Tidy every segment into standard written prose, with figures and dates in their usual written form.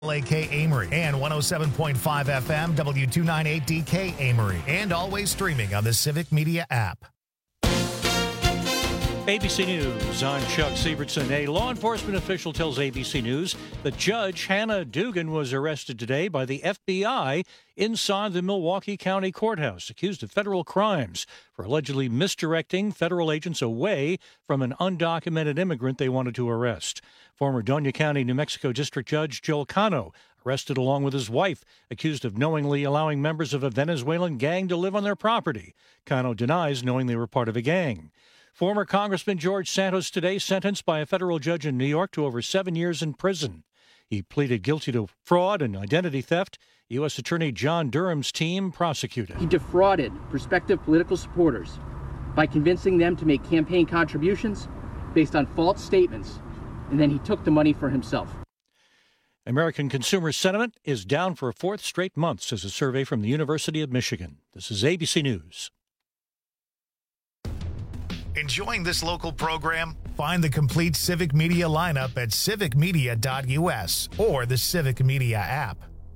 Lake Amory and 107.5 FM W298DK Amory, and always streaming on the Civic Media app. ABC News, I'm Chuck Sievertson. A law enforcement official tells ABC News that Judge Hannah Dugan was arrested today by the FBI inside the Milwaukee County Courthouse, accused of federal crimes for allegedly misdirecting federal agents away from an undocumented immigrant they wanted to arrest. Former Doña County, New Mexico District Judge Joel Cano arrested along with his wife, accused of knowingly allowing members of a Venezuelan gang to live on their property. Cano denies knowing they were part of a gang. Former Congressman George Santos today sentenced by a federal judge in New York to over 7 years in prison. He pleaded guilty to fraud and identity theft. U.S. Attorney John Durham's team prosecuted. He defrauded prospective political supporters by convincing them to make campaign contributions based on false statements, and then he took the money for himself. American consumer sentiment is down for a fourth straight month, says a survey from the University of Michigan. This is ABC News. Enjoying this local program? Find the complete Civic Media lineup at civicmedia.us or the Civic Media app.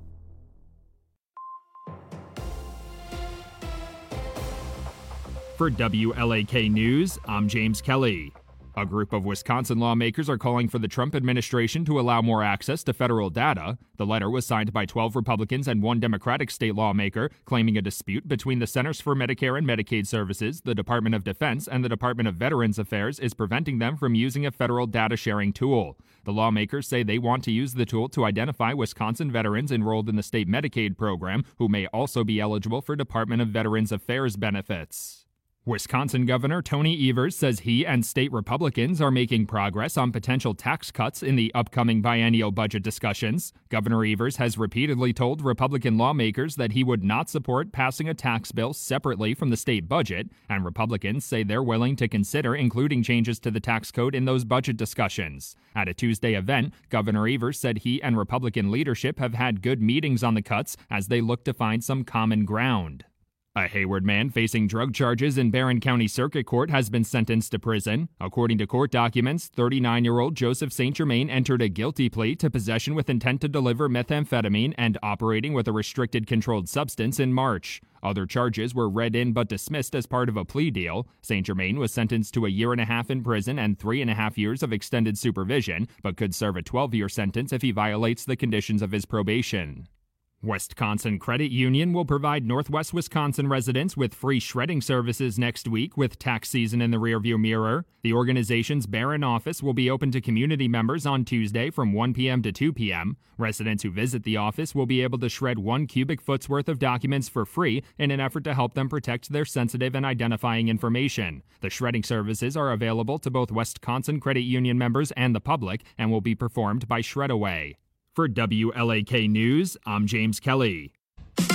For WLAK News, I'm James Kelly. A group of Wisconsin lawmakers are calling for the Trump administration to allow more access to federal data. The letter was signed by 12 Republicans and 1 Democratic state lawmaker, claiming a dispute between the Centers for Medicare and Medicaid Services, the Department of Defense, and the Department of Veterans Affairs is preventing them from using a federal data sharing tool. The lawmakers say they want to use the tool to identify Wisconsin veterans enrolled in the state Medicaid program who may also be eligible for Department of Veterans Affairs benefits. Wisconsin Governor Tony Evers says he and state Republicans are making progress on potential tax cuts in the upcoming biennial budget discussions. Governor Evers has repeatedly told Republican lawmakers that he would not support passing a tax bill separately from the state budget, and Republicans say they're willing to consider including changes to the tax code in those budget discussions. At a Tuesday event, Governor Evers said he and Republican leadership have had good meetings on the cuts as they look to find some common ground. A Hayward man facing drug charges in Barron County Circuit Court has been sentenced to prison. According to court documents, 39-year-old Joseph St. Germain entered a guilty plea to possession with intent to deliver methamphetamine and operating with a restricted controlled substance in March. Other charges were read in but dismissed as part of a plea deal. St. Germain was sentenced to a 1.5 years in prison and 3.5 years of extended supervision, but could serve a 12-year sentence if he violates the conditions of his probation. Wisconsin Credit Union will provide Northwest Wisconsin residents with free shredding services next week with tax season in the rearview mirror. The organization's Barron office will be open to community members on Tuesday from 1 p.m. to 2 p.m. Residents who visit the office will be able to shred 1 cubic foot's worth of documents for free in an effort to help them protect their sensitive and identifying information. The shredding services are available to both Wisconsin Credit Union members and the public and will be performed by Shredaway. For WLAK News, I'm James Kelly. The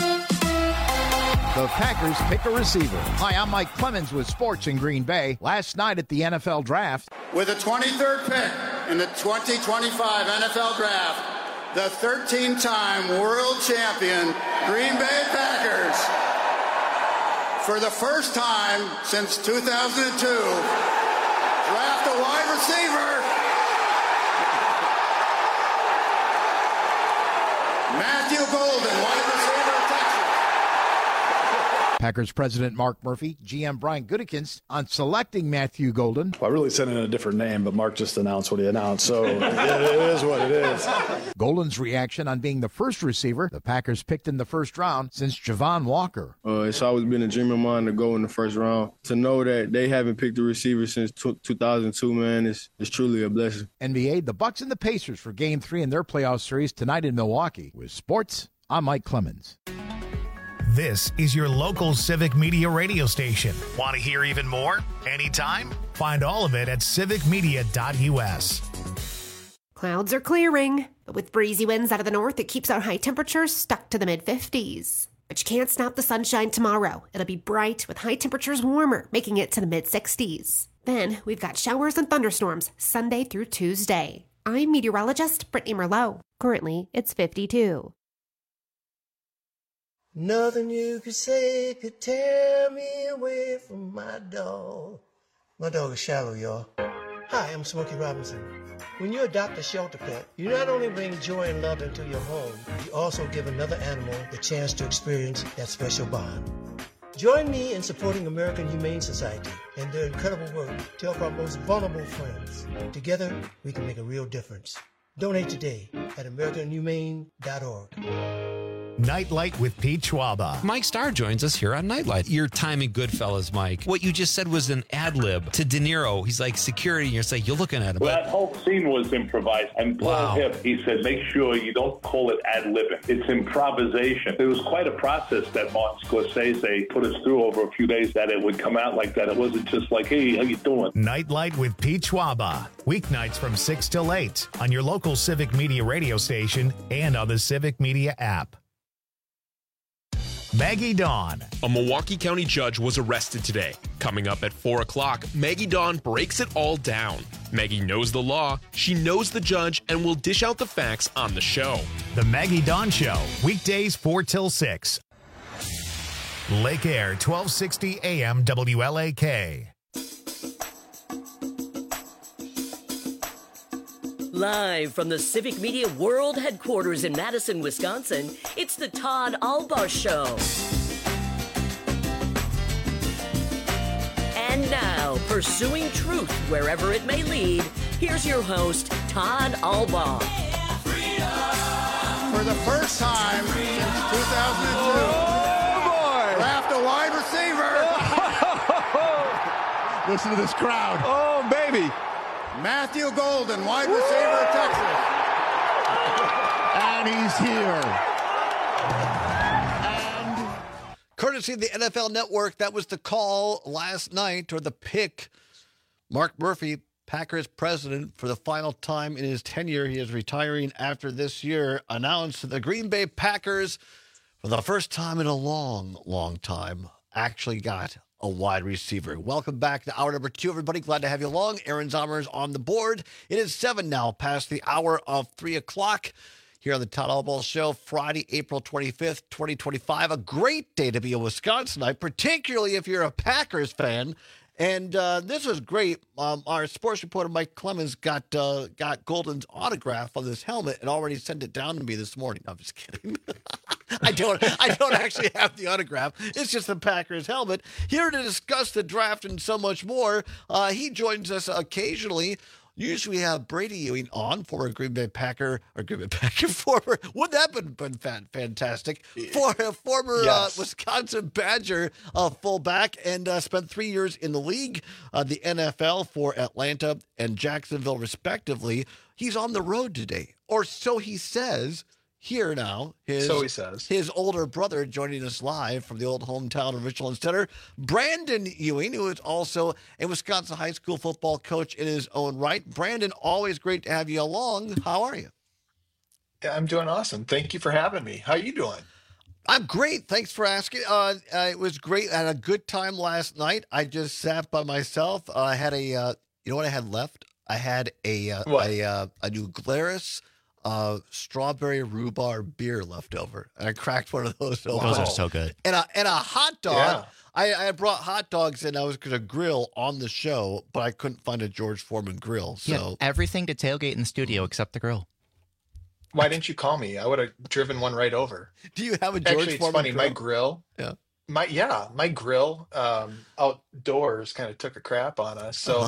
Packers pick a receiver. Hi, I'm Mike Clemens with Sports in Green Bay. Last night at the NFL Draft. With the 23rd pick in the 2025 NFL Draft, the 13-time world champion Green Bay Packers, for the first time since 2002, draft a wide receiver. Matthew Golden, wide receiver of Texas. Packers president Mark Murphy, GM Brian Gutekunst on selecting Matthew Golden. Well, I really said it in a different name, but Mark just announced what he announced, so it is what it is. Golden's reaction on being the first receiver the Packers picked in the first round since Javon Walker. It's always been a dream of mine to go in the first round. To know that they haven't picked a receiver since 2002, man, is truly a blessing. NBA, the Bucks and the Pacers for Game 3 in their playoff series tonight in Milwaukee. With sports, I'm Mike Clemens. This is your local Civic Media radio station. Want to hear even more? Anytime? Find all of it at civicmedia.us. Clouds are clearing, but with breezy winds out of the north, it keeps our high temperatures stuck to the mid-50s. But you can't stop the sunshine tomorrow. It'll be bright with high temperatures warmer, making it to the mid-60s. Then we've got showers and thunderstorms Sunday through Tuesday. I'm meteorologist Brittany Merlot. Currently, it's 52. Nothing you could say could tear me away from my dog. My dog is Shallow, y'all. Hi, I'm Smokey Robinson. When you adopt a shelter pet, you not only bring joy and love into your home, you also give another animal the chance to experience that special bond. Join me in supporting American Humane Society and their incredible work to help our most vulnerable friends. Together, we can make a real difference. Donate today at AmericanHumane.org. Nightlight with Pete Schwaba. Mike Starr joins us here on Nightlight. Your time in Goodfellas, Mike. What you just said was an ad lib to De Niro. He's like security, and you're like, you're looking at him. Well, that whole scene was improvised. And Paul Hipp, he said, make sure you don't call it ad libbing. It's improvisation. It was quite a process that Martin Scorsese put us through over a few days that it would come out like that. It wasn't just like, hey, how you doing? Nightlight with Pete Schwaba. Weeknights from 6 till 8 on your local Civic Media radio station and on the Civic Media app. Maggie Dawn. A Milwaukee County judge was arrested today. Coming up at 4 o'clock, Maggie Dawn breaks it all down. Maggie knows the law, she knows the judge, and will dish out the facts on the show. The Maggie Dawn Show, weekdays 4 till 6. Lake Air, 1260 AM WLAK. Live from the Civic Media World Headquarters in Madison, Wisconsin, it's the Todd Albaugh Show. And now, pursuing truth wherever it may lead, here's your host, Todd Albaugh. For the first time since 2002, draft a wide receiver. Listen to this crowd. Oh, baby. Matthew Golden, wide receiver of Texas. And he's here. Courtesy of the NFL Network, that was the call last night, or the pick. Mark Murphy, Packers president, for the final time in his tenure, he is retiring after this year, announced that the Green Bay Packers, for the first time in a long, long time, actually got a wide receiver. Welcome back to hour number 2, everybody. Glad to have you along. Aaron Zomer is on the board. It is 7 now, past the hour of 3 o'clock. Here on the Todd Albaugh Show, Friday, April 25th, 2025. A great day to be a Wisconsinite, particularly if you're a Packers fan. And this was great. Our sports reporter, Mike Clemens, got Golden's autograph on this helmet and already sent it down to me this morning. I'm just kidding. I don't actually have the autograph. It's just the Packers helmet. Here to discuss the draft and so much more, he joins us occasionally. Usually we have Brady Ewing on, former Green Bay Packer, former, wouldn't that have been fantastic? Former yes. Wisconsin Badger fullback, and spent 3 years in the league, the NFL for Atlanta and Jacksonville, respectively. He's on the road today, or so he says. Here now, his older brother joining us live from the old hometown of Richland Center, Brandon Ewing, who is also a Wisconsin high school football coach in his own right. Brandon, always great to have you along. How are you? Yeah, I'm doing awesome. Thank you for having me. How are you doing? I'm great. Thanks for asking. It was great. I had a good time last night. I just sat by myself. I had a, you know what I had left? I had a New Glarus strawberry rhubarb beer left over, and I cracked one of those open. Those are so good. And a hot dog. Yeah. I brought hot dogs, and I was going to grill on the show, but I couldn't find a George Foreman grill. So yeah, everything to tailgate in the studio except the grill. Why didn't you call me? I would have driven one right over. Do you have a George Actually, it's Foreman funny. grill? My grill. Yeah. My grill outdoors kind of took a crap on us. So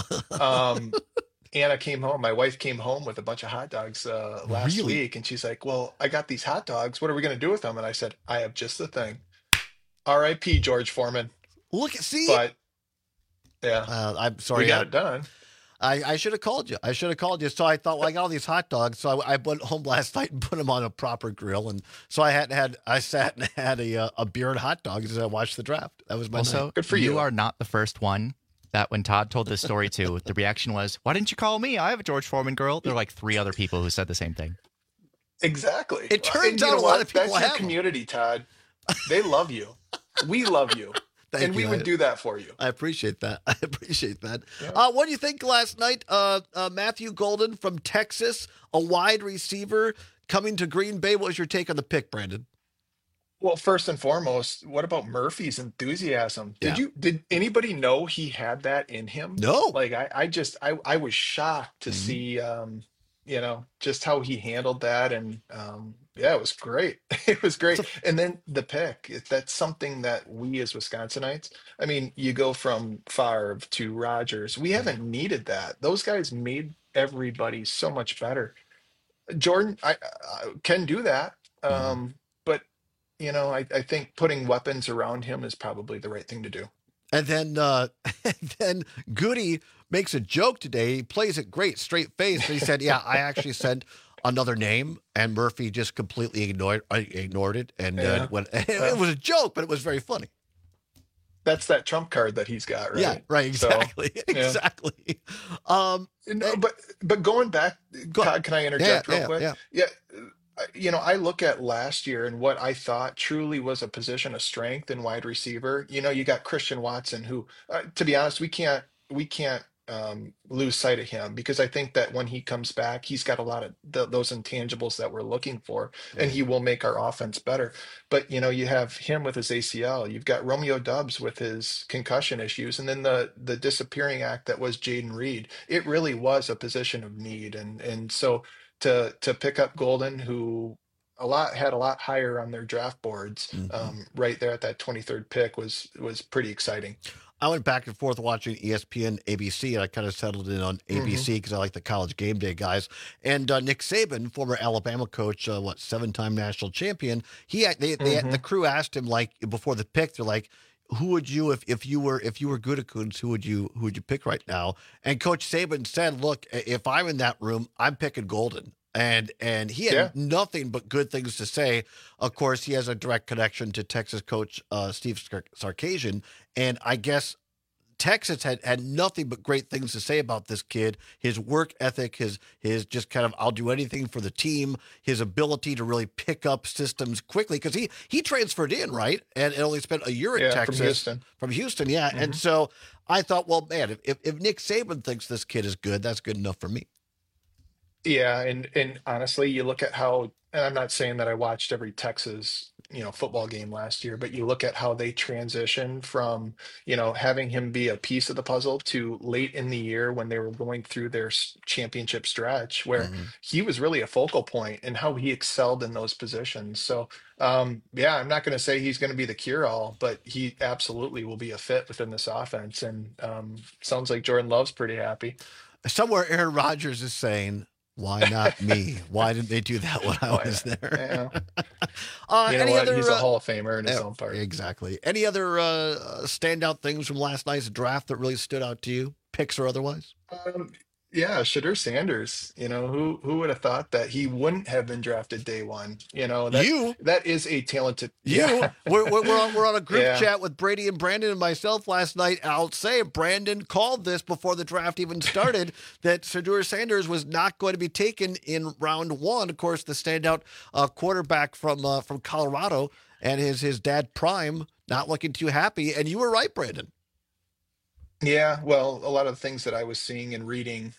Anna came home. My wife came home with a bunch of hot dogs last week, and she's like, "Well, I got these hot dogs. What are we going to do with them?" And I said, "I have just the thing. R.I.P. George Foreman." But yeah, I'm sorry. We got it done. I should have called you. So I thought, well, I got all these hot dogs. So I went home last night and put them on a proper grill. And so I sat and had a beer and hot dogs as I watched the draft. That was my night. Good for you. You are not the first one that when Todd told this story to, the reaction was, "Why didn't you call me? I have a George Foreman girl." There were like 3 other people who said the same thing. Exactly. It turns out a lot of people That's have your community, Todd. They love you. We love you. Thank you. We would do that for you. I appreciate that. Yeah. What do you think last night? Matthew Golden from Texas, a wide receiver coming to Green Bay. What was your take on the pick, Brandon? Well, first and foremost, what about Murphy's enthusiasm? Did anybody know he had that in him? No. Like I was shocked to Mhm. see just how he handled that, and yeah, it was great. It was great. And then the pick, that's something that we as Wisconsinites, I mean, you go from Favre to Rodgers. We haven't needed that. Those guys made everybody so much better. Jordan, I can do that. But I think putting weapons around him is probably the right thing to do. And then, and then Goody makes a joke today. He plays it great, straight face. He said, "Yeah, I actually said another name," and Murphy just completely ignored it. And it was a joke, but it was very funny. That's that trump card that he's got, right? Yeah, right. Exactly, exactly. No, but going back, Todd, can I interject real quick? Yeah. I look at last year and what I thought truly was a position of strength in wide receiver. You got Christian Watson, who, to be honest, we can't lose sight of him, because I think that when he comes back, he's got a lot of those intangibles that we're looking for, and he will make our offense better. But you have him with his ACL. You've got Romeo Doubs with his concussion issues, and then the disappearing act that was Jaden Reed. It really was a position of need, and so to pick up Golden, who had a lot higher on their draft boards, right there at that 23rd pick was pretty exciting. I went back and forth watching ESPN, ABC, and I kind of settled in on ABC because I like the College Game Day guys. And Nick Saban, former Alabama coach, 7-time national champion, the crew asked him, like, before the pick, they're like, who would you, if you were Gutekunst, who would you pick right now? And Coach Saban said, look, if I'm in that room, I'm picking Golden. And he had nothing but good things to say. Of course, he has a direct connection to Texas coach Steve Sarkisian, and I guess Texas had nothing but great things to say about this kid, his work ethic, his just kind of I'll do anything for the team, his ability to really pick up systems quickly, because he transferred in, right, and only spent a year in Texas from Houston, and so I thought, well, man, if Nick Saban thinks this kid is good, that's good enough for me. Yeah, and honestly, you look at how, and I'm not saying that I watched every Texas, football game last year, but you look at how they transitioned from, having him be a piece of the puzzle to late in the year when they were going through their championship stretch, where he was really a focal point, and how he excelled in those positions. So, I'm not going to say he's going to be the cure-all, but he absolutely will be a fit within this offense. And sounds like Jordan Love's pretty happy. Somewhere Aaron Rodgers is saying, why not me? Why didn't they do that when I was there? He's a Hall of Famer in his own part. Exactly. Any other standout things from last night's draft that really stood out to you, picks or otherwise? Shedeur Sanders. Who would have thought that he wouldn't have been drafted day one? That is a talented. We're on a group chat with Brady and Brandon and myself last night. I'll say Brandon called this before the draft even started that Shedeur Sanders was not going to be taken in round one. Of course, the standout quarterback from Colorado, and his dad Prime not looking too happy. And you were right, Brandon. Yeah, well, a lot of the things that I was seeing and reading,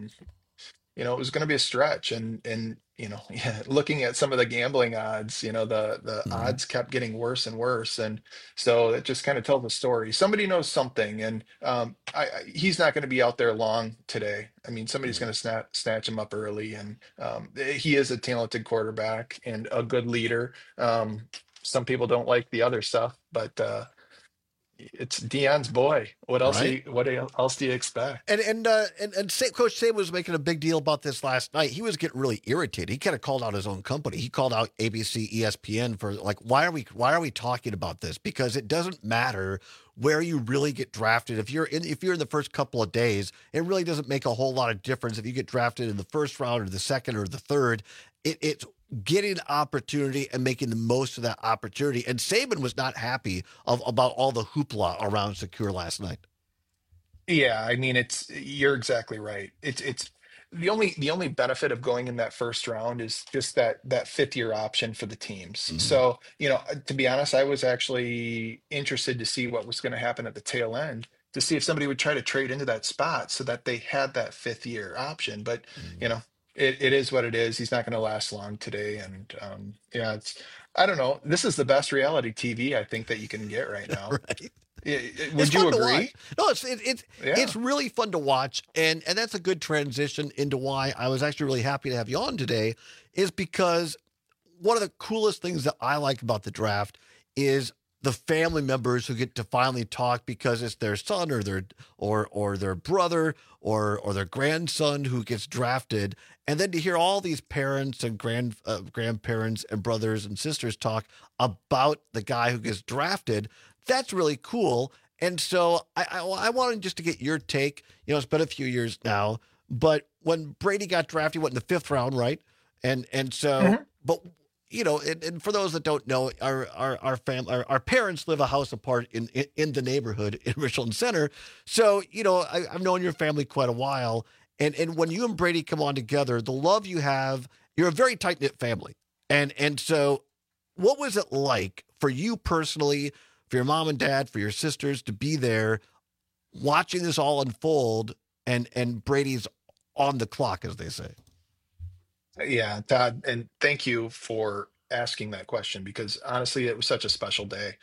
it was going to be a stretch, and looking at some of the gambling odds, the odds kept getting worse and worse, and so it just kind of tells the story. Somebody knows something, and he's not going to be out there long today. I mean, somebody's going to snatch him up early, and he is a talented quarterback and a good leader. Some people don't like the other stuff, but it's Deion's boy. What else? Right. What else do you expect? And Coach Saban was making a big deal about this last night. He was getting really irritated. He kind of called out his own company. He called out ABC, ESPN for like, why are we talking about this? Because it doesn't matter where you really get drafted. If you're in the first couple of days, it really doesn't make a whole lot of difference if you get drafted in the first round or the second or the third. It's getting opportunity and making the most of that opportunity. And Saban was not happy about all the hoopla around Secure last night. Yeah, I mean, you're exactly right. It's the only benefit of going in that first round is just that fifth year option for the teams. So, to be honest, I was actually interested to see what was going to happen at the tail end, to see if somebody would try to trade into that spot so that they had that fifth year option. But, it is what it is. He's not going to last long today. And yeah, I don't know. This is the best reality TV I think that you can get right now. Right. Would you agree? No, it's really fun to watch, and that's a good transition into why I was actually really happy to have you on today, is because one of the coolest things that I like about the draft is the family members who get to finally talk because it's their son or their brother or their grandson who gets drafted, and then to hear all these parents and grandparents and brothers and sisters talk about the guy who gets drafted. That's really cool. And so I wanted just to get your take. It's been a few years now, but when Brady got drafted, he went in the 5th round, right? And so, but and for those that don't know, our parents live a house apart in the neighborhood in Richland Center. So, I've known your family quite a while. And when you and Brady come on together, the love you have, you're a very tight-knit family. And so what was it like for you personally, for your mom and dad, for your sisters to be there watching this all unfold and Brady's on the clock, as they say? Yeah, Todd, and thank you for asking that question because honestly, it was such a special day.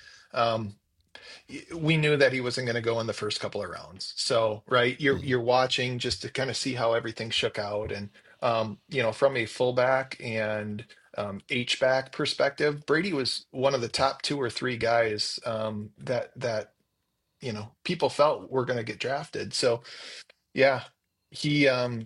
We knew that he wasn't going to go in the first couple of rounds. So, right, you're watching just to kind of see how everything shook out. And, from a fullback and H-back perspective, Brady was one of the top 2 or 3 guys that people felt were going to get drafted. So, yeah, he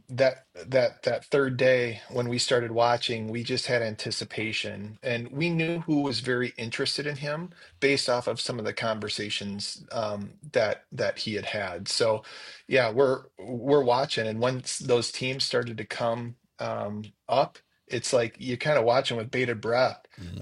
that third day when we started watching, we just had anticipation, and we knew who was very interested in him based off of some of the conversations that he had. So, yeah, we're watching, and once those teams started to come up, it's like you kind of watching with bated breath.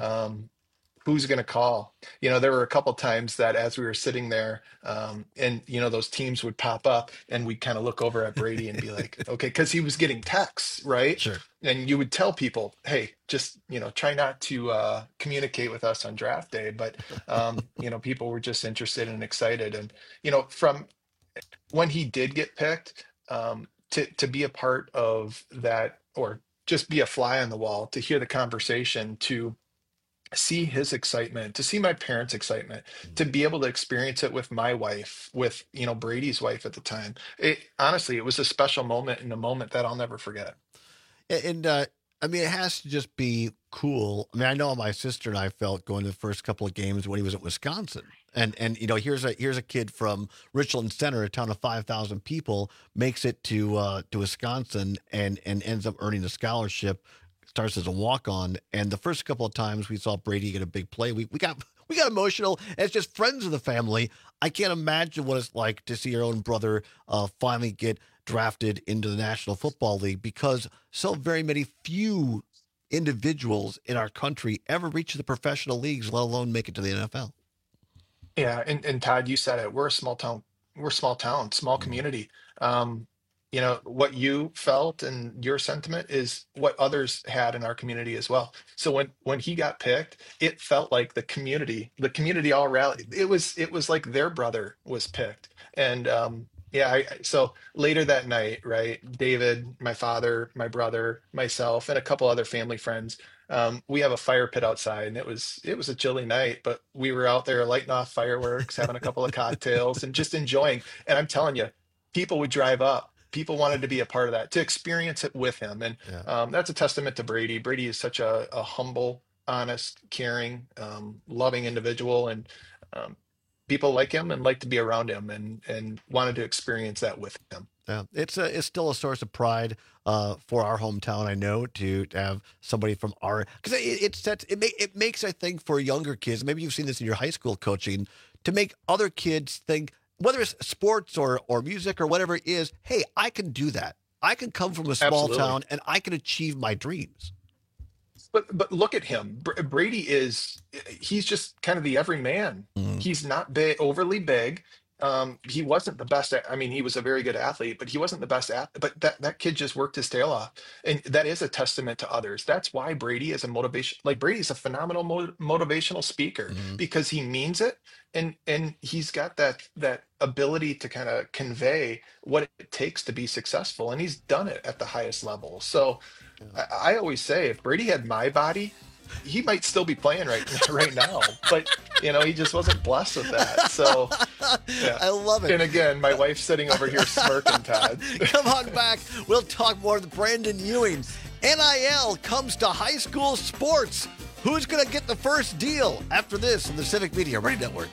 Who's going to call? There were a couple times that as we were sitting there, and those teams would pop up, and we'd kind of look over at Brady and be like, okay, because he was getting texts, right? Sure. And you would tell people, hey, just try not to communicate with us on draft day, but people were just interested and excited, and from when he did get picked, to be a part of that, or just be a fly on the wall, to hear the conversation, to see his excitement, to see my parents' excitement, to be able to experience it with my wife, with Brady's wife at the time. Honestly, it was a special moment, and a moment that I'll never forget. And it has to just be cool. I know my sister and I felt going to the first couple of games when he was at Wisconsin. And here's a kid from Richland Center, a town of 5,000 people, makes it to Wisconsin and ends up earning a scholarship. Starts as a walk-on, and the first couple of times we saw Brady get a big play, we got emotional as just friends of the family. I can't imagine what it's like to see your own brother finally get drafted into the National Football League, because so very few individuals in our country ever reach the professional leagues, let alone make it to the NFL. Yeah, and Todd, you said it. We're a small town, small community. What you felt and your sentiment is what others had in our community as well. So when he got picked, it felt like the community all rallied. It was like their brother was picked. And so later that night, right, David, my father, my brother, myself, and a couple other family friends, we have a fire pit outside, and it was a chilly night, but we were out there lighting off fireworks, having a couple of cocktails, and just enjoying. And I'm telling you, people would drive up. People wanted to be a part of that, to experience it with him. And that's a testament to Brady. Brady is such a humble, honest, caring, loving individual. And people like him and like to be around him, and wanted to experience that with him. Yeah, it's still a source of pride for our hometown. I know to have somebody from because it makes, I think, for younger kids. Maybe you've seen this in your high school coaching, to make other kids think, whether it's sports or music or whatever it is, hey, I can do that. I can come from a small town and I can achieve my dreams. But look at him. Brady he's just kind of the everyman. He's not overly big. he wasn't the best. I mean, he was a very good athlete, but he wasn't the best athlete. But that kid just worked his tail off, and that is a testament to others. That's why Brady is a motivation. Like Brady's a phenomenal motivational speaker because he means it, and he's got that ability to kind of convey what it takes to be successful, and he's done it at the highest level. So I always say, if Brady had my body, he might still be playing right now, but he just wasn't blessed with that. So yeah. I love it. And again, my wife's sitting over here smirking, Todd. Come on back. We'll talk more with Brandon Ewing. NIL comes to high school sports. Who's going to get the first deal after this on the Civic Media Radio Network?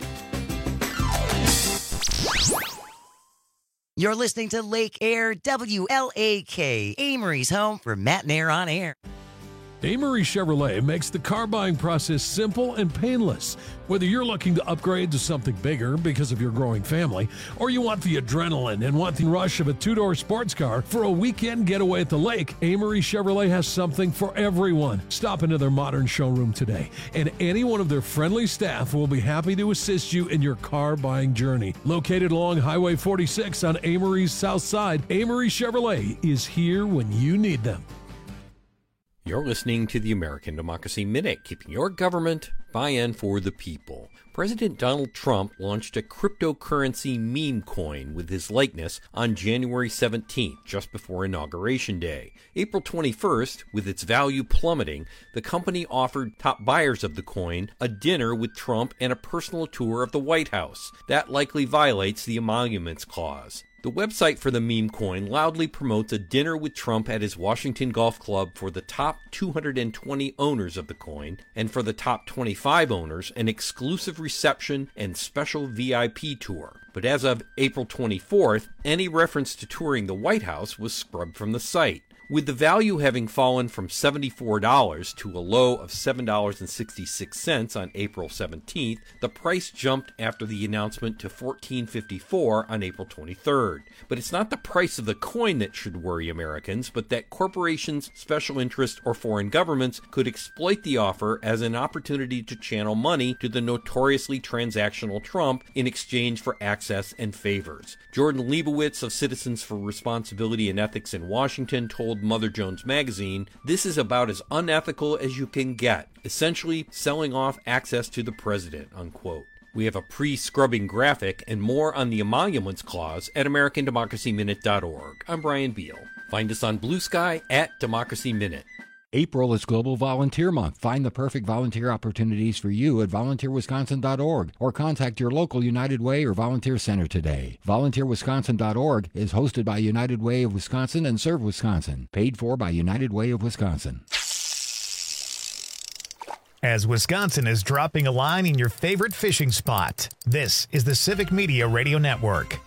You're listening to Lake Air WLAK, Amory's home for Matt and Air on Air. Amory Chevrolet makes the car buying process simple and painless. Whether you're looking to upgrade to something bigger because of your growing family, or you want the adrenaline and want the rush of a two-door sports car for a weekend getaway at the lake, Amory Chevrolet has something for everyone. Stop into their modern showroom today, and any one of their friendly staff will be happy to assist you in your car buying journey. Located along Highway 46 on Amory's south side, Amory Chevrolet is here when you need them. You're listening to the American Democracy Minute, keeping your government by and for the people. President Donald Trump launched a cryptocurrency meme coin with his likeness on January 17th, just before Inauguration Day. April 21st, with its value plummeting, the company offered top buyers of the coin a dinner with Trump and a personal tour of the White House. That likely violates the Emoluments Clause. The website for the meme coin loudly promotes a dinner with Trump at his Washington Golf Club for the top 220 owners of the coin, and for the top 25 owners, an exclusive reception and special VIP tour. But as of April 24th, any reference to touring the White House was scrubbed from the site. With the value having fallen from $74 to a low of $7.66 on April 17th, the price jumped after the announcement to $14.54 on April 23rd. But it's not the price of the coin that should worry Americans, but that corporations, special interests, or foreign governments could exploit the offer as an opportunity to channel money to the notoriously transactional Trump in exchange for access and favors. Jordan Leibowitz of Citizens for Responsibility and Ethics in Washington told Mother Jones Magazine, "This is about as unethical as you can get, essentially selling off access to the president," unquote. We have a pre-scrubbing graphic and more on the Emoluments Clause at AmericanDemocracyMinute.org. I'm Brian Beal. Find us on Blue Sky at Democracy Minute. April is Global Volunteer Month. Find the perfect volunteer opportunities for you at volunteerwisconsin.org or contact your local United Way or Volunteer Center today. Volunteerwisconsin.org is hosted by United Way of Wisconsin and Serve Wisconsin. Paid for by United Way of Wisconsin. As Wisconsin is dropping a line in your favorite fishing spot, this is the Civic Media Radio Network.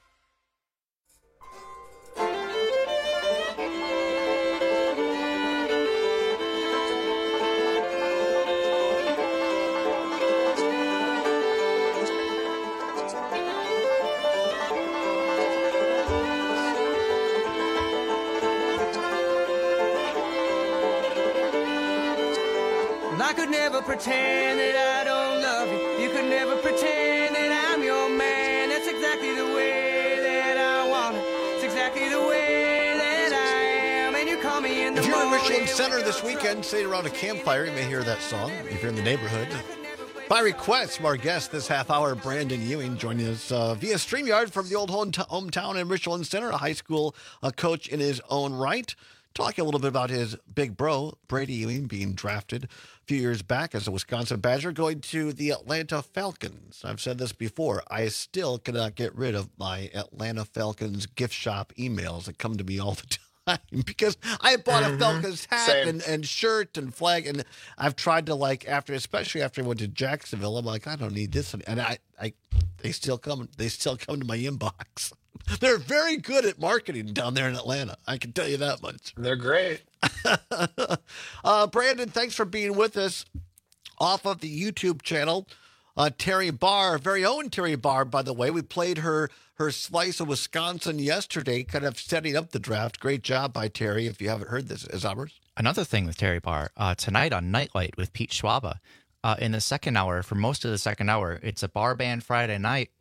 I could never pretend that I don't love you. You could never pretend that I'm your man. That's exactly the way that I want it. It's exactly the way that I am. And you call me in the If you're in morning. Richland Center this weekend, sitting around a campfire, you may hear that song if you're in the neighborhood. By request from our guest this half hour, Brandon Ewing, joining us via StreamYard from the old hometown in Richland Center, a high school coach in his own right. Talking a little bit about his big bro, Brady Ewing, being drafted a few years back as a Wisconsin Badger, going to the Atlanta Falcons. I've said this before. I still cannot get rid of my Atlanta Falcons gift shop emails that come to me all the time because I bought a Falcons hat and shirt and flag, and I've tried to especially after I went to Jacksonville, I'm like, I don't need this, and they still come to my inbox. They're very good at marketing down there in Atlanta. I can tell you that much. They're great. Brandon, thanks for being with us off of the YouTube channel. Terry Barr, very own Terry Barr, by the way. We played her slice of Wisconsin yesterday, kind of setting up the draft. Great job by Terry. If you haven't heard this, is ours. Another thing with Terry Barr, tonight on Nightlight with Pete Schwaba, in the second hour, for most of the second hour, it's a bar band Friday night.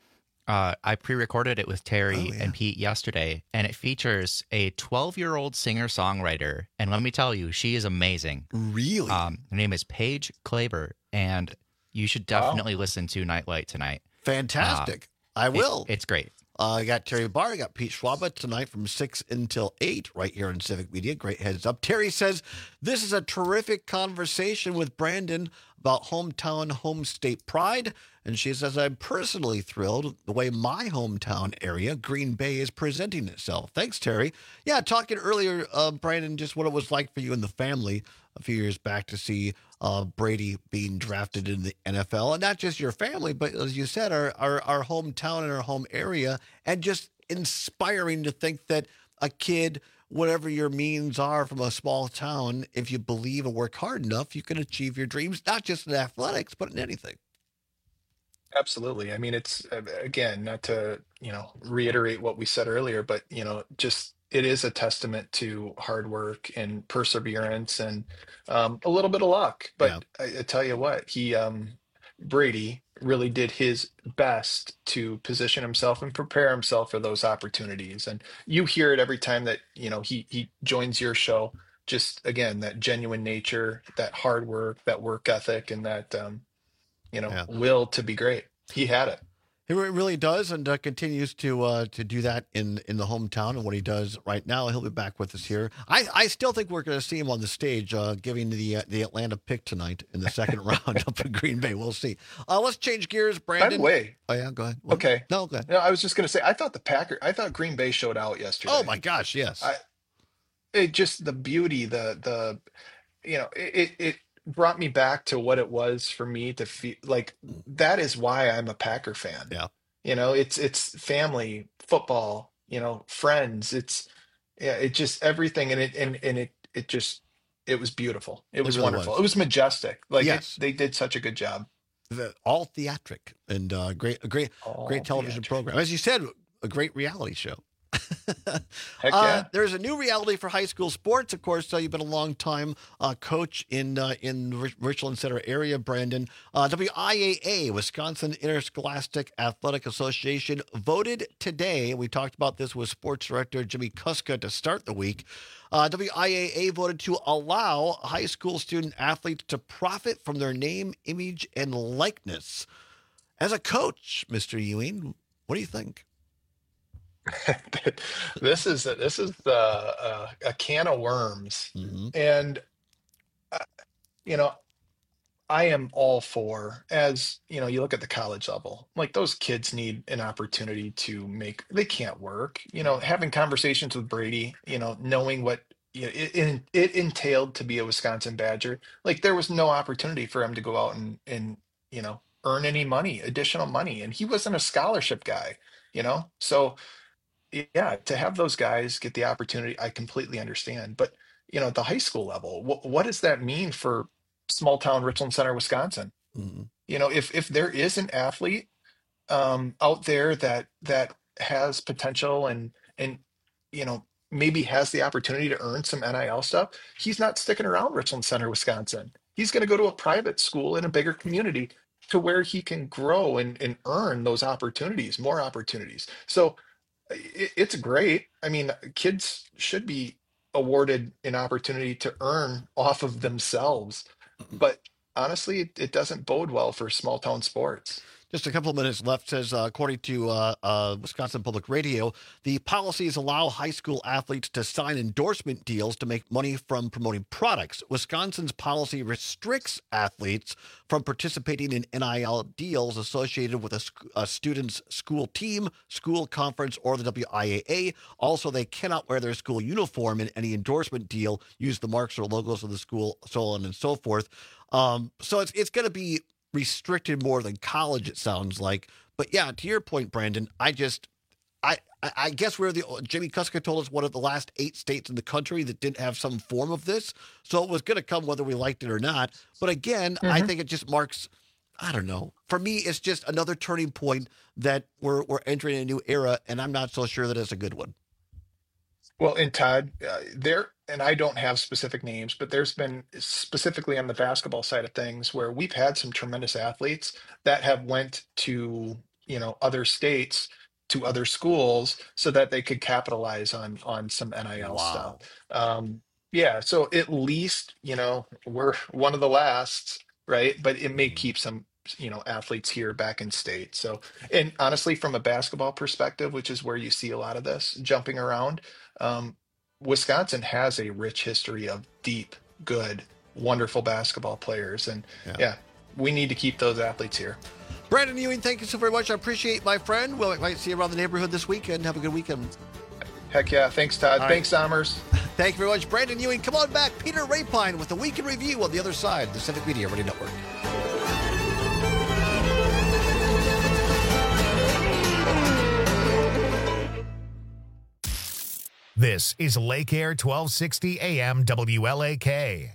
I pre-recorded it with Terry and Pete yesterday, and it features a 12-year-old singer-songwriter. And let me tell you, she is amazing. Really? Her name is Paige Klaber, and you should definitely listen to Nightlight tonight. Fantastic. I will. It's great. I got Terry Barr, I got Pete Schwaba tonight from 6 until 8 right here on Civic Media. Great heads up. Terry says, this is a terrific conversation with Brandon about hometown, home state pride. And she says, I'm personally thrilled the way my hometown area, Green Bay, is presenting itself. Thanks, Terry. Yeah, talking earlier, Brandon, just what it was like for you and the family a few years back to see Brady being drafted in the NFL. And not just your family, but as you said, our hometown and our home area. And just inspiring to think that a kid, whatever your means are from a small town, if you believe and work hard enough, you can achieve your dreams, not just in athletics, but in anything. Absolutely. I mean, it's again, not to, reiterate what we said earlier, but, just it is a testament to hard work and perseverance and a little bit of luck. But I tell you what, Brady really did his best to position himself and prepare himself for those opportunities. And you hear it every time that, he joins your show. Just again, that genuine nature, that hard work, that work ethic, and that will to be great. He had it. He really does, and continues to do that in the hometown. And what he does right now, he'll be back with us here. I still think we're going to see him on the stage giving the Atlanta pick tonight in the second round up in Green Bay. We'll see. Let's change gears, Brandon. By the way, oh yeah, go ahead. Okay, no, go ahead. No, I was just going to say, I thought Green Bay showed out yesterday. Oh my gosh, yes. It just the beauty, it brought me back to what it was for me to feel like. That is why I'm a Packer fan. Yeah. It's family, football, friends. It's just everything. And it was beautiful. It was really wonderful. It was majestic. Like yes. They did such a good job. All theatric and great television program. As you said, a great reality show. Heck yeah. There's a new reality for high school sports. Of course, you've been a long time coach in Richland Center area, Brandon. WIAA, Wisconsin Interscholastic Athletic Association, voted today. We talked about this with sports director Jimmy Kuska to start the week. WIAA voted to allow high school student athletes to profit from their name, image, and likeness. As a coach, Mr. Ewing, what do you think? This is a can of worms, and I am all for, as you look at the college level, like those kids need an opportunity they can't work. Having conversations with Brady, knowing what it entailed to be a Wisconsin Badger, like there was no opportunity for him to go out and earn any additional money, and he wasn't a scholarship guy, so. Yeah, to have those guys get the opportunity, I completely understand. But, at the high school level, what does that mean for small town Richland Center, Wisconsin? Mm-hmm. If there is an athlete out there that has potential and maybe has the opportunity to earn some NIL stuff, he's not sticking around Richland Center, Wisconsin. He's going to go to a private school in a bigger community to where he can grow and earn those opportunities, more opportunities. So it's great. I mean, kids should be awarded an opportunity to earn off of themselves, but honestly, it doesn't bode well for small town sports. Just a couple of minutes left. Says, according to Wisconsin Public Radio, the policies allow high school athletes to sign endorsement deals to make money from promoting products. Wisconsin's policy restricts athletes from participating in NIL deals associated with a student's school team, school conference, or the WIAA. Also, they cannot wear their school uniform in any endorsement deal, use the marks or logos of the school, so on and so forth. So it's going to be restricted more than college, it sounds like. But yeah, to your point, Brandon, I guess Jimmy Kuska told us one of the last 8 states in the country that didn't have some form of this. So it was going to come whether we liked it or not. But again, I think it just marks, I don't know. For me, it's just another turning point that we're entering a new era, and I'm not so sure that it's a good one. Well, and Todd, and I don't have specific names, but there's been specifically on the basketball side of things where we've had some tremendous athletes that have went to other states to other schools so that they could capitalize on some NIL stuff. Yeah, so at least, we're one of the last, right? But it may keep some, athletes here back in state. So, and honestly, from a basketball perspective, which is where you see a lot of this jumping around, Wisconsin has a rich history of deep, good, wonderful basketball players. And yeah, we need to keep those athletes here. Brandon Ewing, thank you so very much. I appreciate, my friend. We'll might see you around the neighborhood this weekend. Have a good weekend. Heck yeah. Thanks, Todd. Thanks, Sommers. Thank you very much, Brandon Ewing. Come on back. Peter Rapine with the Week in Review on the other side, the Civic Media Radio Network. This is Lake Air 1260 AM WLAK.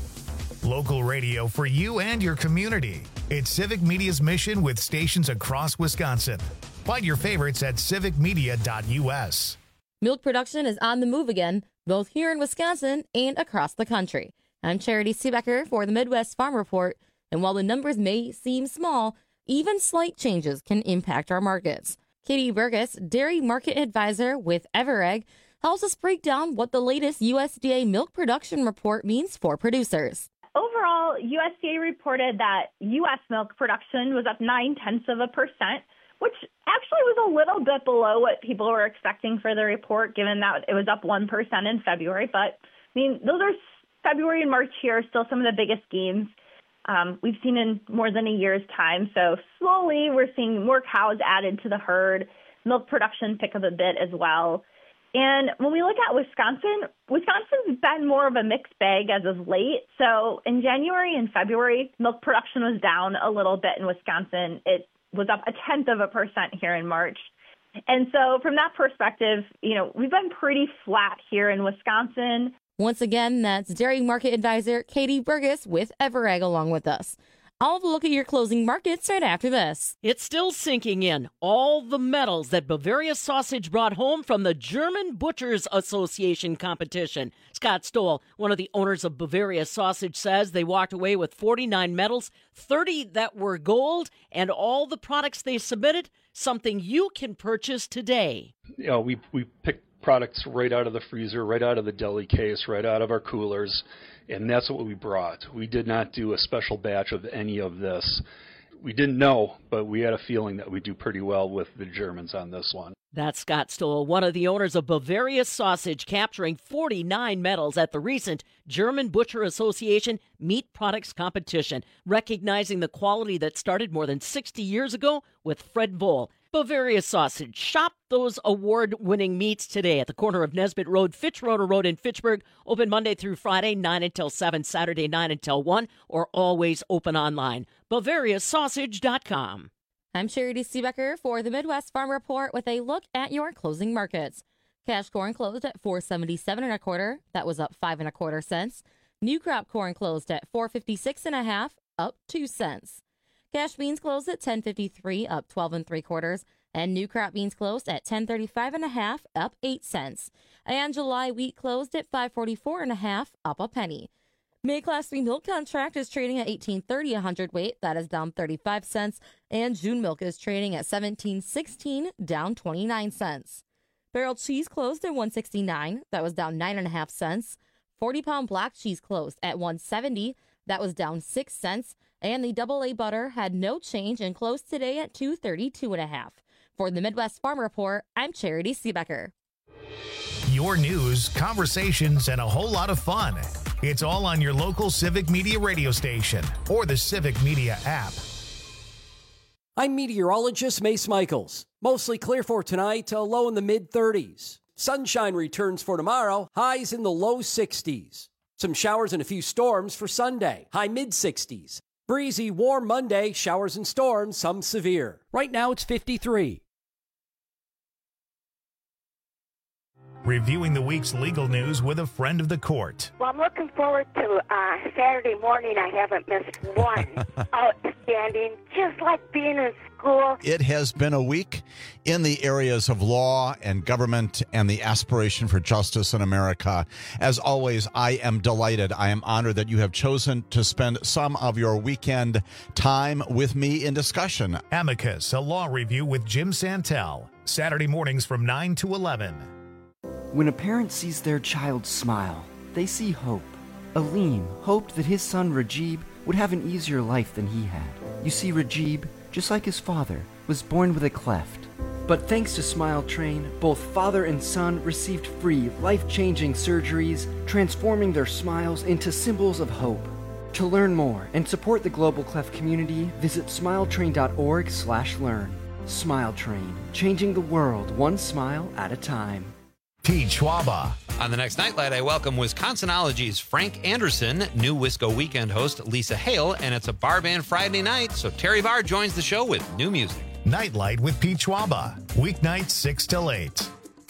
Local radio for you and your community. It's Civic Media's mission with stations across Wisconsin. Find your favorites at civicmedia.us. Milk production is on the move again, both here in Wisconsin and across the country. I'm Charity Seebecker for the Midwest Farm Report, and while the numbers may seem small, even slight changes can impact our markets. Katie Burgess, Dairy Market Advisor with Everegg, helps us break down what the latest USDA milk production report means for producers. Overall, USDA reported that U.S. milk production was up 0.9%, which actually was a little bit below what people were expecting for the report, given that it was up 1% in February. But, those are February and March here are still some of the biggest gains we've seen in more than a year's time. So slowly we're seeing more cows added to the herd, milk production pick up a bit as well. And when we look at Wisconsin's been more of a mixed bag as of late. So in January and February, milk production was down a little bit in Wisconsin. It was up 0.1% here in March. And so from that perspective, we've been pretty flat here in Wisconsin. Once again, that's Dairy Market Advisor Katie Burgess with Everegg along with us. I'll have a look at your closing markets right after this. It's still sinking in. All the medals that Bavaria Sausage brought home from the German Butchers Association competition. Scott Stoll, one of the owners of Bavaria Sausage, says they walked away with 49 medals, 30 that were gold, and all the products they submitted, something you can purchase today. We picked products right out of the freezer, right out of the deli case, right out of our coolers, and that's what we brought. We did not do a special batch of any of this. We didn't know, but we had a feeling that we'd do pretty well with the Germans on this one. That's Scott Stoll, one of the owners of Bavaria Sausage, capturing 49 medals at the recent German Butcher Association Meat Products Competition, recognizing the quality that started more than 60 years ago with Fred Voll. Bavaria Sausage. Shop those award-winning meats today at the corner of Nesbitt Road, Fitzroder Road in Fitchburg. Open Monday through Friday, 9 until 7, Saturday 9 until 1, or always open online. BavariaSausage.com. I'm Charity Seebecker for the Midwest Farm Report with a look at your closing markets. Cash corn closed at $4.77 1/4. That was up 5 1/4 cents. New crop corn closed at $4.56 1/2, up 2 cents. Cash beans closed at $10.53, up 12 3/4, and new crop beans closed at $10.35 1/2, up 8 cents. And July wheat closed at $5.44 1/2, up a penny. May Class 3 milk contract is trading at $18.30 a hundredweight, that is down 35 cents, and June milk is trading at $17.16, down 29 cents. Barrel cheese closed at $1.69, that was down 9 1/2 cents. 40-pound black cheese closed at $1.70, that was down 6 cents. And the AA butter had no change and closed today at $2.32 1/2. For the Midwest Farm Report, I'm Charity Seebecker. Your news, conversations, and a whole lot of fun. It's all on your local Civic Media radio station or the Civic Media app. I'm meteorologist Mace Michaels. Mostly clear for tonight, a low in the mid-30s. Sunshine returns for tomorrow, highs in the low 60s. Some showers and a few storms for Sunday, high mid-60s. Breezy, warm Monday, showers and storms, some severe. Right now it's 53. Reviewing the week's legal news with a friend of the court. Well, I'm looking forward to Saturday morning. I haven't missed one outstanding exciting, just like being in school. It has been a week in the areas of law and government and the aspiration for justice in America. As always, I am delighted. I am honored that you have chosen to spend some of your weekend time with me in discussion. Amicus, a law review with Jim Santel. Saturday mornings from 9 to 11. When a parent sees their child smile, they see hope. Aleem hoped that his son Rajib would have an easier life than he had. You see, Rajib, just like his father, was born with a cleft. But thanks to Smile Train, both father and son received free, life-changing surgeries, transforming their smiles into symbols of hope. To learn more and support the Global Cleft community, visit smiletrain.org/learn. Smile Train, changing the world one smile at a time. Pete Schwaba. On the next Nightlight, I welcome Wisconsinology's Frank Anderson, new Wisco Weekend host Lisa Hale, and it's a bar band Friday night, so Terry Varr joins the show with new music. Nightlight with Pete Schwaba. Weeknights 6 till 8.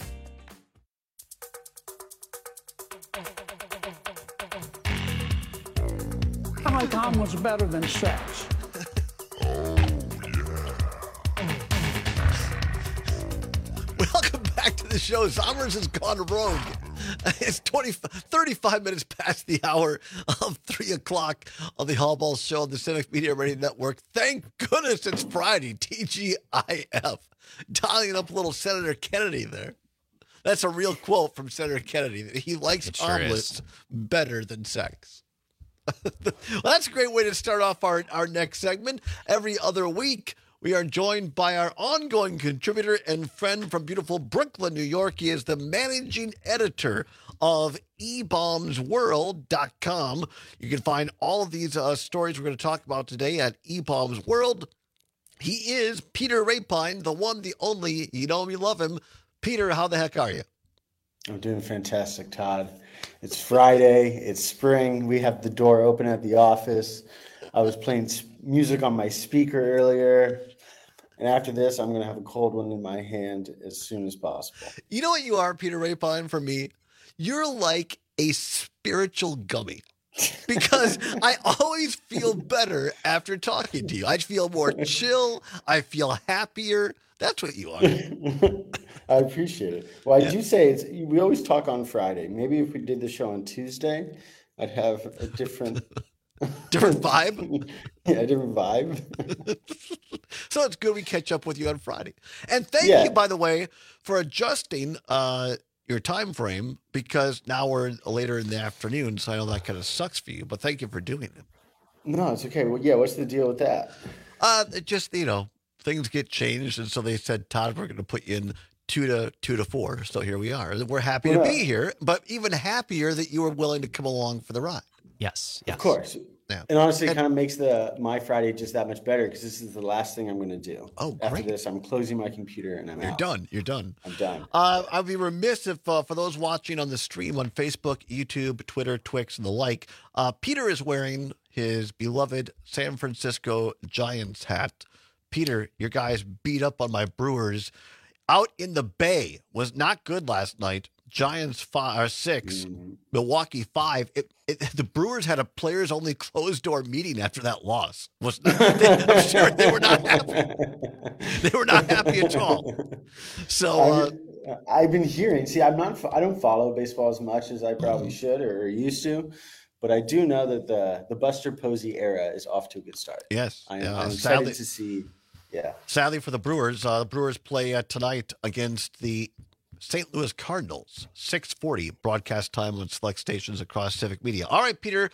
Tom was better than sex. Welcome back to the show. Sommers has gone rogue. It's 35 minutes past the hour of 3 o'clock on the Hallball Show on the Civic Media Radio Network. Thank goodness it's Friday. TGIF. Dialing up a little Senator Kennedy there. That's a real quote from Senator Kennedy. He likes omelets better than sex. Well, that's a great way to start off our next segment. Every other week, we are joined by our ongoing contributor and friend from beautiful Brooklyn, New York. He is the managing editor of eBombsWorld.com. You can find all of these stories we're going to talk about today at eBombs World. He is Peter Rapine, the one, the only. You know him, you love him. Peter, how the heck are you? I'm doing fantastic, Todd. It's Friday. It's spring. We have the door open at the office. I was playing music on my speaker earlier. And after this, I'm going to have a cold one in my hand as soon as possible. You know what you are, Peter Rapine, for me? You're like a spiritual gummy. Because I always feel better after talking to you. I feel more chill. I feel happier. That's what you are. I appreciate it. Well, I do say we always talk on Friday. Maybe if we did the show on Tuesday, I'd have a different vibe. Yeah, a different vibe. So it's good we catch up with you on Friday. And thank you, by the way, for adjusting your time frame, because now we're later in the afternoon, so I know that kind of sucks for you, but thank you for doing it. No, it's okay. Well, yeah, what's the deal with that? Just, things get changed, and so they said, Todd, we're going to put you in 2 to 4. So here we are. We're happy to be here, but even happier that you were willing to come along for the ride. Yes. Of course. Yeah. And honestly, it kind of makes my Friday just that much better, because this is the last thing I'm going to do. Oh, great. After this, I'm closing my computer and I'm out. You're done. I'm done. I'd be remiss if, for those watching on the stream on Facebook, YouTube, Twitter, Twix, and the like, Peter is wearing his beloved San Francisco Giants hat. Peter, your guys beat up on my Brewers. Out in the Bay was not good last night. Giants 6, Milwaukee 5. The Brewers had a players-only closed-door meeting after that loss. I'm sure they were not happy. They were not happy at all. So I've been hearing. See, I don't follow baseball as much as I probably should or used to, but I do know that the Buster Posey era is off to a good start. Yes, I'm excited to see. Yeah. Sadly for the Brewers play tonight against the St. Louis Cardinals, 6:40 broadcast time on select stations across Civic Media. All right, Peter,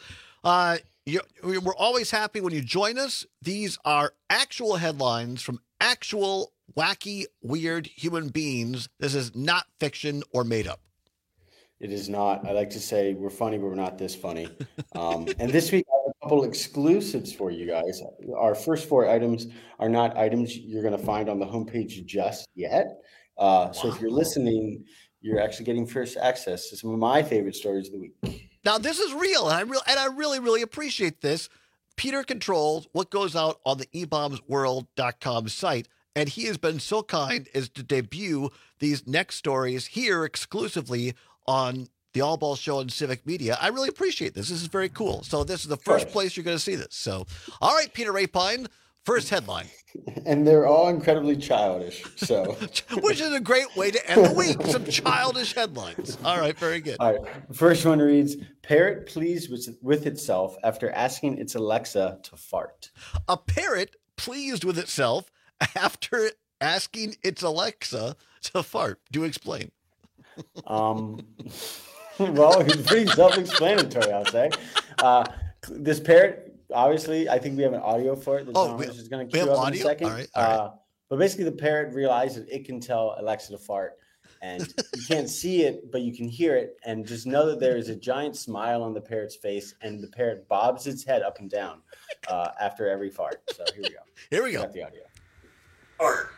we're always happy when you join us. These are actual headlines from actual wacky, weird human beings. This is not fiction or made up. It is not. I like to say we're funny, but we're not this funny. And this week, I have a couple exclusives for you guys. Our first 4 items are not items you're going to find on the homepage just yet. So if you're listening, you're actually getting first access to some of my favorite stories of the week. Now, this is real, and I really, really appreciate this. Peter controls what goes out on the eBombsWorld.com site, and he has been so kind as to debut these next stories here exclusively on the All Ball Show and Civic Media. I really appreciate this. This is very cool. So this is the first place you're going to see this. So, all right, Peter Rapine, First headline. And they're all incredibly childish. So, which is a great way to end the week. Some childish headlines. All right, very good. All right. First one reads, parrot pleased with itself after asking its Alexa to fart. A parrot pleased with itself after asking its Alexa to fart. Do explain. Well, it's pretty self-explanatory, I'll say. This parrot, obviously, I think we have an audio for it. The is going to queue up in a second. All right. But basically, the parrot realized that it can tell Alexa to fart. And you can't see it, but you can hear it. And just know that there is a giant smile on the parrot's face, and the parrot bobs its head up and down after every fart. So here we go. Here we go. Got the audio. Fart.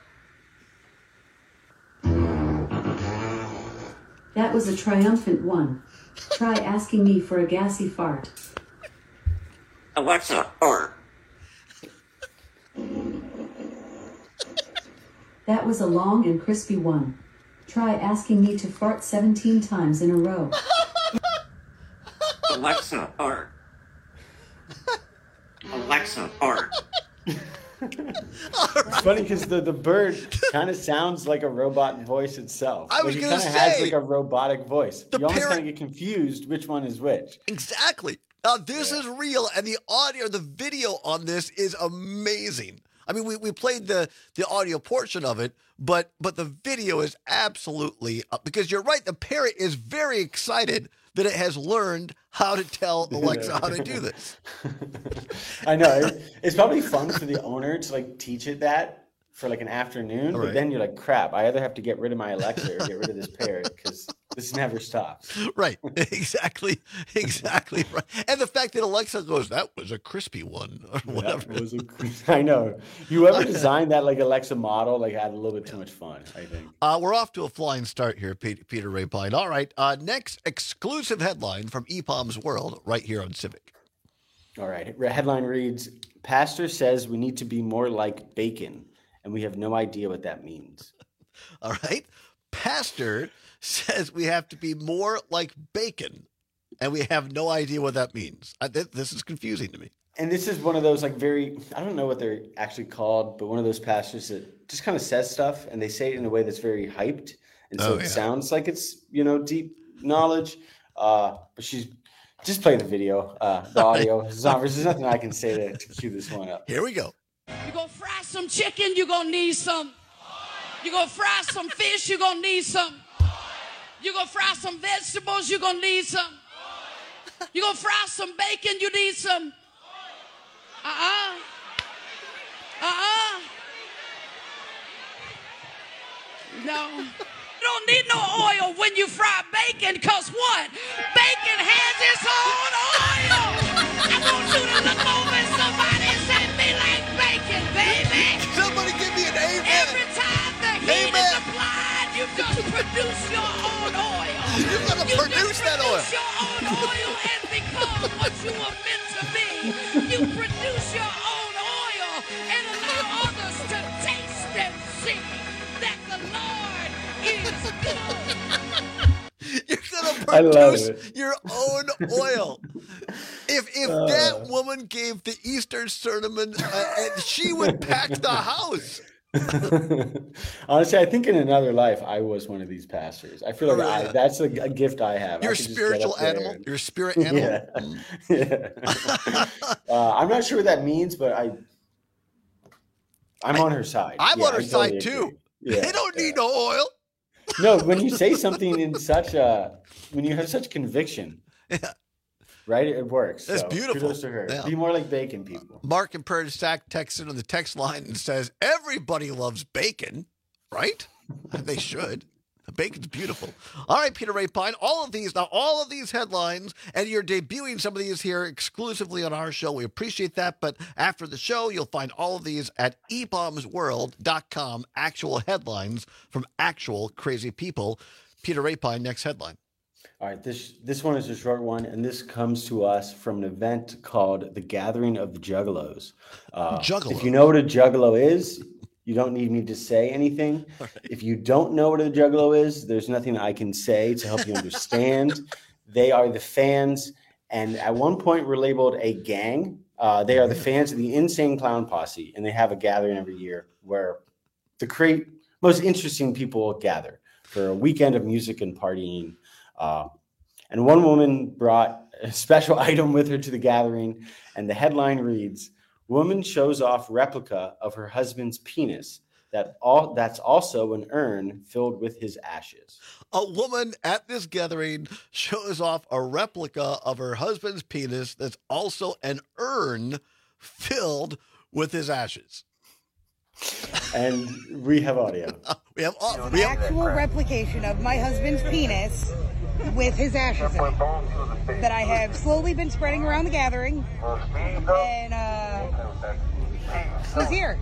That was a triumphant one. Try asking me for a gassy fart. Alexa, fart. That was a long and crispy one. Try asking me to fart 17 times in a row. Alexa, fart. Alexa, fart. It's funny because the bird kind of sounds like a robot voice itself. I was it going to kind say. of has like a robotic voice. You almost parrot- kind of get confused which one is which. Exactly. Now, this is real, and the audio, the video on this is amazing. I mean, we played the audio portion of it, but the video is absolutely because you're right. The parrot is very excited that it has learned how to tell Alexa how to do this. I know. It's probably fun for the owner to like teach it that for like an afternoon, Right. but then you're like, crap, I either have to get rid of my Alexa or get rid of this parrot because this never stops. Right. Exactly right. And the fact that Alexa goes, that was a crispy one or whatever. I know. Whoever designed that like Alexa model like had a little bit too much fun, I think. We're off to a flying start here, Peter Rapine. All right. Next exclusive headline from EPOM's World right here on Civic. All right. Headline reads, Pastor says we need to be more like bacon, and we have no idea what that means. All right. Pastor says we have to be more like bacon, and we have no idea what that means. This is confusing to me. And this is one of those like I don't know what they're actually called, but one of those pastors that just kind of says stuff, and they say it in a way that's very hyped. And so it sounds like it's, deep knowledge. But she's just play the video, the audio. There's nothing I can say to cue this one up. Here we go. You're going to fry some chicken, you're going to need some. You're going to fry some fish, you're going to need some. You're going to fry some vegetables, you're going to need some. You're going to fry some bacon, you need some. No. You don't need no oil when you fry bacon, because what? Bacon has its own oil. I want you to look over at somebody and say, be like bacon, baby. Somebody give me an amen. Every time the heat is applied, you just produce your own oil. You're going to produce that oil. You your own oil and become what you were meant to be. You produce your own oil and allow others to taste and see that the Lord is good. You're going to produce your own oil. If that woman gave the Easter sermon, she would pack the house. Honestly, I think in another life I was one of these pastors. I feel like that's a gift I have. Your spiritual animal, your spirit animal. Yeah. I'm not sure what that means, but I'm on her side. I'm on her side too. Yeah, they don't need no oil. No, when you say something in when you have such conviction, right? It works. That's beautiful. Kudos to her. Yeah. Be more like bacon, people. Mark and Purge Stack texted on the text line and says, everybody loves bacon, right? They should. Bacon's beautiful. All right, Peter Rapine, all of these headlines, and you're debuting some of these here exclusively on our show. We appreciate that, but after the show, you'll find all of these at epomsworld.com, actual headlines from actual crazy people. Peter Rapine, next headline. All right, this one is a short one, and this comes to us from an event called The Gathering of the Juggalos. Juggalo. If you know what a Juggalo is, you don't need me to say anything. Right. If you don't know what a Juggalo is, there's nothing I can say to help you understand. They are the fans, and at one point were labeled a gang. They are the fans of the Insane Clown Posse, and they have a gathering every year where the most interesting people gather for a weekend of music and partying. And one woman brought a special item with her to the gathering, and the headline reads, "Woman shows off replica of her husband's penis. That's also an urn filled with his ashes." A woman at this gathering shows off a replica of her husband's penis that's also an urn filled with his ashes. And we have audio. We have An actual replication of my husband's penis with his ashes in it that I have slowly been spreading around the gathering. And he's here.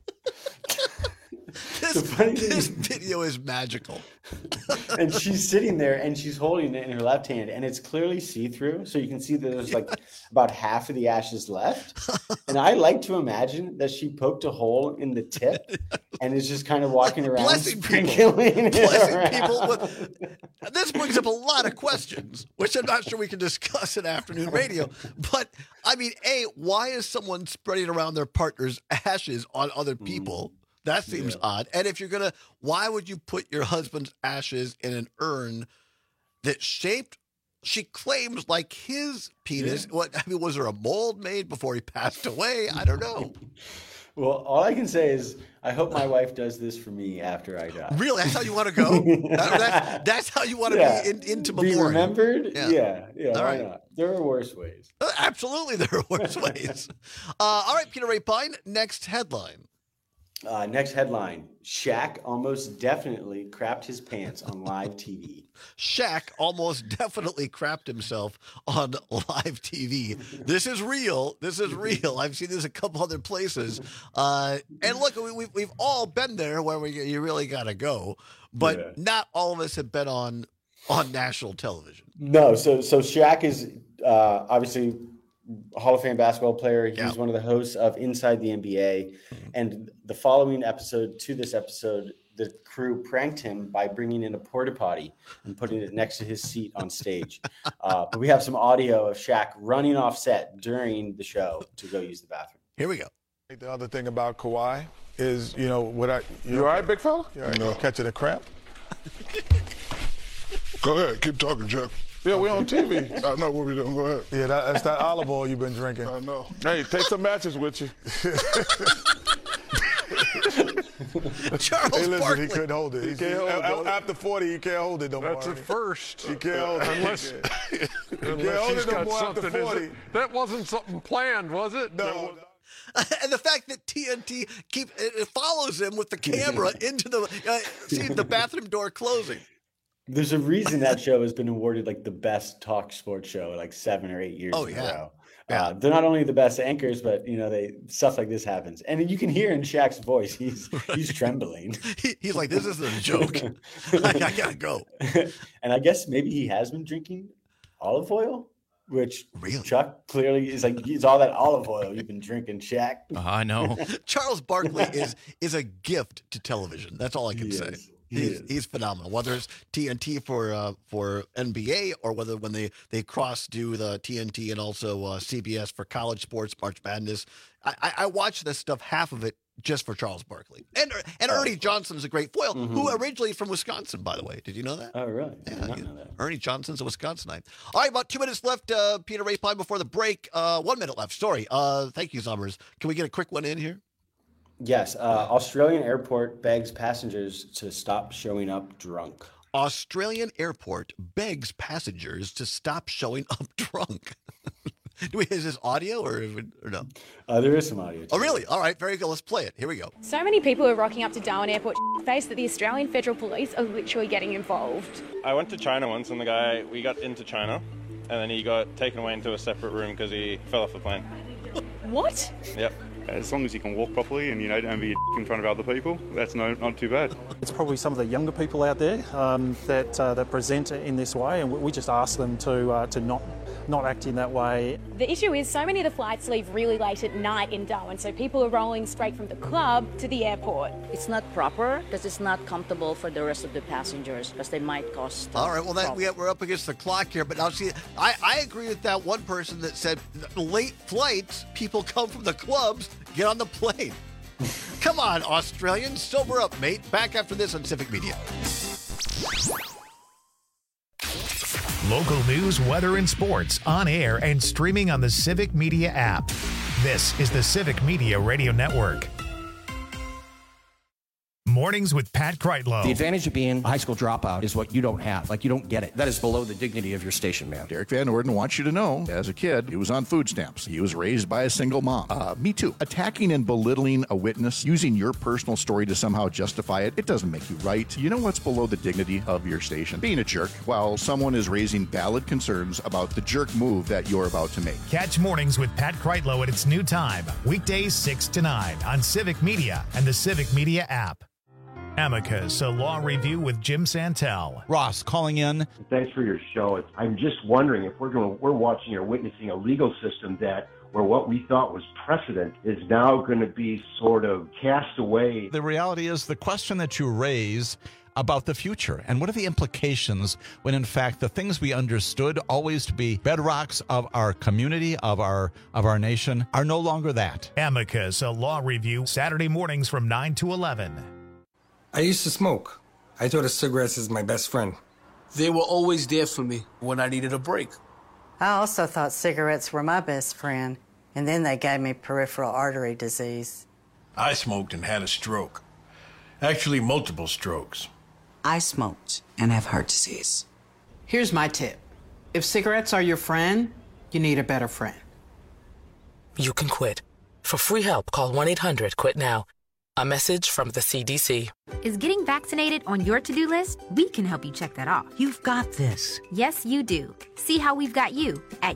This video is magical. And she's sitting there and she's holding it in her left hand, and it's clearly see-through, so you can see that there's like about half of the ashes left. And I like to imagine that she poked a hole in the tip and is just kind of walking around sprinkling people. This brings up a lot of questions, which I'm not sure we can discuss in afternoon radio. But I mean, why is someone spreading around their partner's ashes on other people? That seems odd. And if you're going to, why would you put your husband's ashes in an urn that's shaped, she claims, like his penis? Yeah. Was there a mold made before he passed away? I don't know. Well, all I can say is I hope my wife does this for me after I die. Really? That's how you want to go? That's how you want to be into memoriam. Be remembered? Yeah. All right. Not? There are worse ways. Absolutely, there are worse ways. All right, Peter Rapine, next headline. Next headline, Shaq almost definitely crapped his pants on live TV. Shaq almost definitely crapped himself on live TV. This is real. I've seen this a couple other places. And look, we've all been there where you really got to go. But not all of us have been on national television. No, so Shaq is obviously Hall of Fame basketball player. He's one of the hosts of Inside the NBA. And the following episode to this episode, the crew pranked him by bringing in a porta potty and putting it next to his seat on stage. But we have some audio of Shaq running off set during the show to go use the bathroom. Here we go. The other thing about Kawhi is, you all right, big fella? Catching a cramp? Go ahead. Keep talking, Jeff. Yeah, we're on TV. I know what we're doing. Go ahead. Yeah, that's that olive oil you've been drinking. I know. Hey, take some matches with you. Charles listen, Barkley. He couldn't hold it. He can't hold it. After 40, he can't hold it no more. That's at first. He can't hold it. Unless he's got something. That wasn't something planned, was it? No. And the fact that TNT it follows him with the camera into the bathroom door closing. There's a reason that show has been awarded like the best talk sports show like 7 or 8 years in a row. Yeah. They're not only the best anchors, but stuff like this happens, and you can hear in Shaq's voice he's trembling. He's like, "This isn't a joke. I gotta go." And I guess maybe he has been drinking olive oil, which Chuck clearly is like, it's all that olive oil you've been drinking, Shaq. I know. Charles Barkley is a gift to television. That's all I can say. He's phenomenal. Whether it's TNT for NBA or whether when they do the TNT and also CBS for college sports, March Madness. I watch this stuff, half of it just for Charles Barkley. And Ernie Johnson is a great foil, who originally from Wisconsin, by the way. Did you know that? Oh, really? Yeah, I did not know that. Ernie Johnson's a Wisconsinite. All right, about 2 minutes left, Peter Rapine, before the break. 1 minute left. Sorry. Thank you, Summers. Can we get a quick one in here? Yes. Australian airport begs passengers to stop showing up drunk. Australian airport begs passengers to stop showing up drunk. Is this audio or no? There is some audio. Oh, really? All right, very good. Let's play it. Here we go. So many people are rocking up to Darwin Airport face that the Australian Federal Police are literally getting involved. I went to China once, and we got into China, and then he got taken away into a separate room because he fell off the plane. What? Yep. As long as you can walk properly and don't be in front of other people, that's not too bad. It's probably some of the younger people out there that present in this way, and we just ask them to not not acting that way. The issue is so many of the flights leave really late at night in Darwin, so people are rolling straight from the club to the airport. It's not proper because it's not comfortable for the rest of the passengers because they might cause. All right, well, we're up against the clock here, but now see, I agree with that one person that said late flights, people come from the clubs, get on the plane. Come on, Australians, sober up, mate. Back after this on Civic Media. Local news, weather, and sports on air and streaming on the Civic Media app. This is the Civic Media Radio Network. Mornings with Pat Kreitlow. The advantage of being a high school dropout is what you don't have. Like, you don't get it. That is below the dignity of your station, man. Derek Van Orden wants you to know, as a kid, he was on food stamps. He was raised by a single mom. Me too. Attacking and belittling a witness, using your personal story to somehow justify it, it doesn't make you right. You know what's below the dignity of your station? Being a jerk while someone is raising valid concerns about the jerk move that you're about to make. Catch Mornings with Pat Kreitlow at its new time, weekdays 6 to 9 on Civic Media and the Civic Media app. Amicus, a law review with Jim Santel. Ross calling in. Thanks for your show. I'm just wondering if we're watching or witnessing a legal system where what we thought was precedent is now going to be sort of cast away. The reality is the question that you raise about the future and what are the implications when in fact the things we understood always to be bedrocks of our community, of our nation, are no longer that. Amicus, a law review, Saturday mornings from 9 to 11. I used to smoke. I thought of cigarettes as my best friend. They were always there for me when I needed a break. I also thought cigarettes were my best friend, and then they gave me peripheral artery disease. I smoked and had a stroke. Actually, multiple strokes. I smoked and have heart disease. Here's my tip. If cigarettes are your friend, you need a better friend. You can quit. For free help, call 1-800-QUIT-NOW. A message from the CDC. Is getting vaccinated on your to-do list? We can help you check that off. You've got this. Yes, you do. See how we've got you at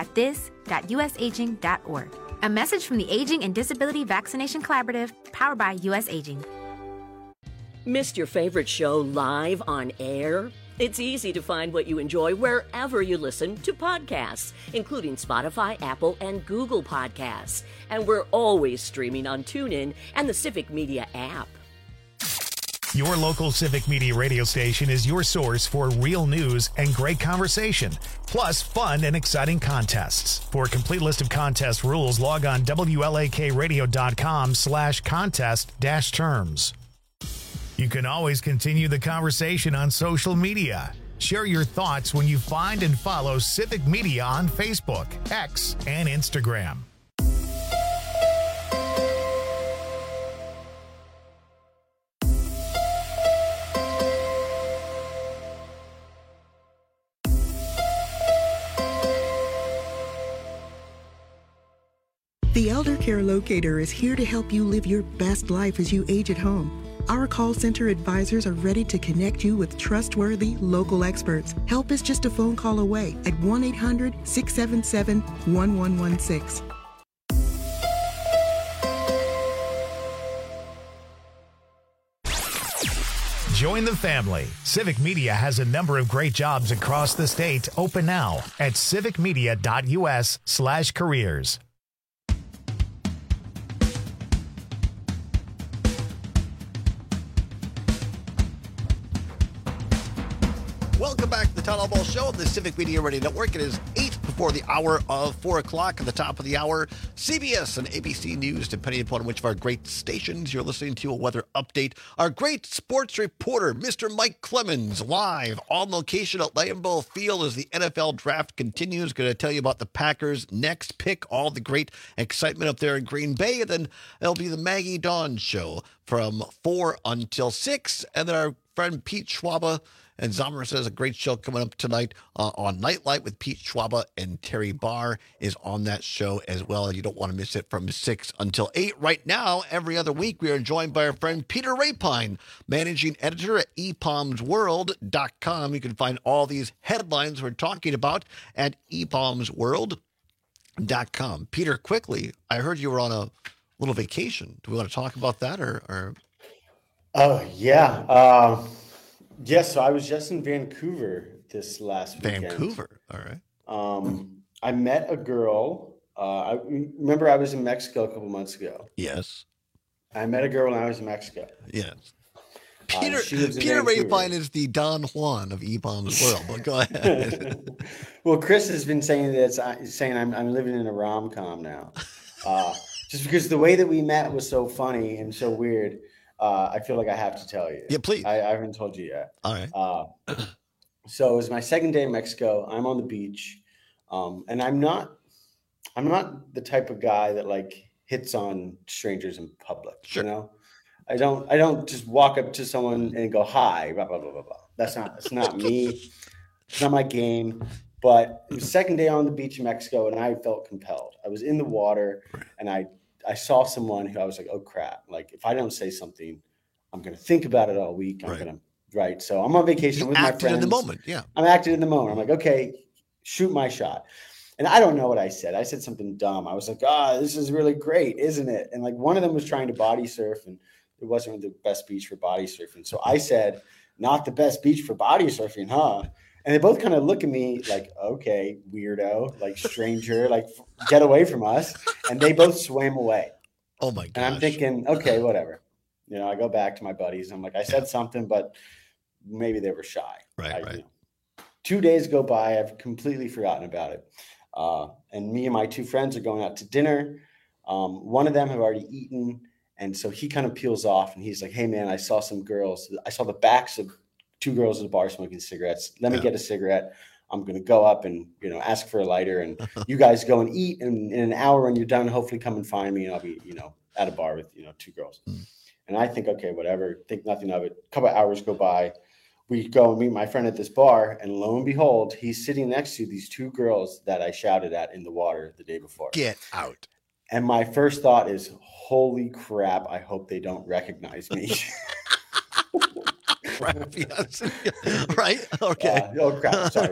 yougotthis.usaging.org. A message from the Aging and Disability Vaccination Collaborative, powered by US Aging. Missed your favorite show live on air? It's easy to find what you enjoy wherever you listen to podcasts, including Spotify, Apple, and Google Podcasts. And we're always streaming on TuneIn and the Civic Media app. Your local Civic Media radio station is your source for real news and great conversation, plus fun and exciting contests. For a complete list of contest rules, log on WLAKradio.com/contest-terms. You can always continue the conversation on social media. Share your thoughts when you find and follow Civic Media on Facebook, X, and Instagram. The Elder Care Locator is here to help you live your best life as you age at home. Our call center advisors are ready to connect you with trustworthy local experts. Help is just a phone call away at 1-800-677-1116. Join the family. Civic Media has a number of great jobs across the state open now at civicmedia.us/careers. Welcome back to the Town Hall Ball Show of the Civic Media Radio Network. It is 8 before the hour of 4 o'clock. At the top of the hour, CBS and ABC News, depending upon which of our great stations you're listening to, a weather update. Our great sports reporter, Mr. Mike Clemens, live on location at Lambeau Field as the NFL draft continues. Going to tell you about the Packers' next pick, all the great excitement up there in Green Bay. And then it'll be the Maggie Dawn Show from 4 until 6. And then our friend Pete Schwaba and Zomer says a great show coming up tonight on Nightlight with Pete Schwaba, and Terry Barr is on that show as well. You don't want to miss it from 6 until 8. Right now, every other week, we are joined by our friend Peter Rapine, managing editor at epalmsworld.com. You can find all these headlines we're talking about at epalmsworld.com. Peter, quickly, I heard you were on a little vacation. Do we want to talk about that or? Yeah. Yes, so I was just in Vancouver this last weekend. Vancouver, all right. I met a girl. I remember I was in Mexico a couple months ago. Yes. I met a girl when I was in Mexico. Yes. Peter Rayfine is the Don Juan of EPOM's world, but go ahead. Well, Chris has been saying that I'm living in a rom-com now. Just because the way that we met was so funny and so weird, I feel like I have to tell you. Yeah, please. I haven't told you yet. All right. So it was my second day in Mexico. I'm on the beach, and I'm not the type of guy that like hits on strangers in public. Sure. You know, I don't just walk up to someone and go hi, blah blah blah blah blah. That's not me. It's not my game. But it was the second day on the beach in Mexico, and I felt compelled. I was in the water, and I saw someone who I was like, oh crap! Like if I don't say something, I'm gonna think about it all week. Right. So I'm on vacation with my friends. In the moment, yeah. I'm acting in the moment. I'm like, okay, shoot my shot. And I don't know what I said. I said something dumb. I was like, this is really great, isn't it? And like one of them was trying to body surf, and it wasn't the best beach for body surfing. So I said, not the best beach for body surfing, huh? And they both kind of look at me like, okay, weirdo, like stranger, like get away from us. And they both swam away. Oh my gosh. And I'm thinking, okay, whatever. You know, I go back to my buddies. I'm like, I said something, but maybe they were shy. Right. You know. 2 days go by. I've completely forgotten about it. And me and my two friends are going out to dinner. One of them have already eaten. And so he kind of peels off and he's like, hey man, I saw some girls. I saw the backs of two girls at the bar smoking cigarettes. Let me get a cigarette. I'm going to go up and, you know, ask for a lighter, and you guys go and eat. And in an hour when you're done, hopefully come and find me, and I'll be, you know, at a bar with, you know, two girls. And I think, okay, whatever, think nothing of it. A couple of hours go by. We go and meet my friend at this bar, and lo and behold, he's sitting next to these two girls that I shouted at in the water the day before. Get out. And my first thought is, holy crap, I hope they don't recognize me. Crap, yes. Right? Okay. Oh, crap. Sorry.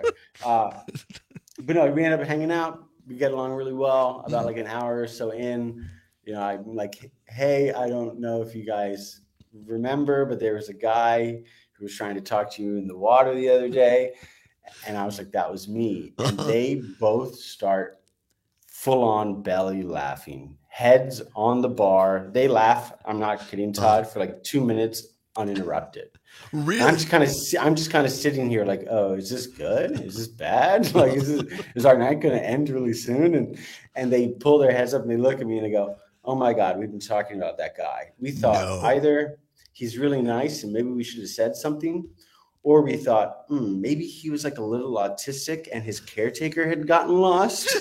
But no, we end up hanging out. We get along really well. About like an hour or so in, you know, I'm like, hey, I don't know if you guys remember, but there was a guy who was trying to talk to you in the water the other day. And I was like, that was me. And they both start full on belly laughing, heads on the bar. They laugh. I'm not kidding, Todd, for like 2 minutes uninterrupted. Really? I'm just kind of sitting here like, oh, is this good? Is this bad? Like, is our night going to end really soon? And they pull their heads up and they look at me and they go, oh my God, we've been talking about that guy. We thought either he's really nice and maybe we should have said something, or we thought, maybe he was like a little autistic and his caretaker had gotten lost.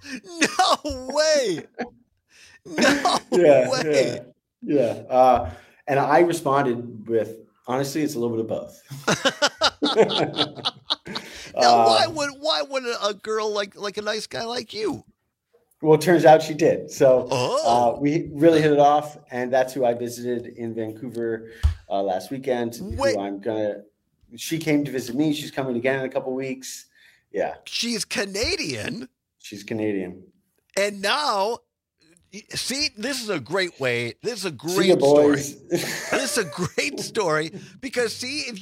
No way. No way. Yeah. And I responded with, honestly, it's a little bit of both. Now, why would a girl like a nice guy like you? Well, it turns out she did. So we really hit it off, and that's who I visited in Vancouver last weekend. She came to visit me. She's coming again in a couple weeks. Yeah. She's Canadian. She's Canadian. And now, see, this is a great way. This is a great story. This is a great story because see, if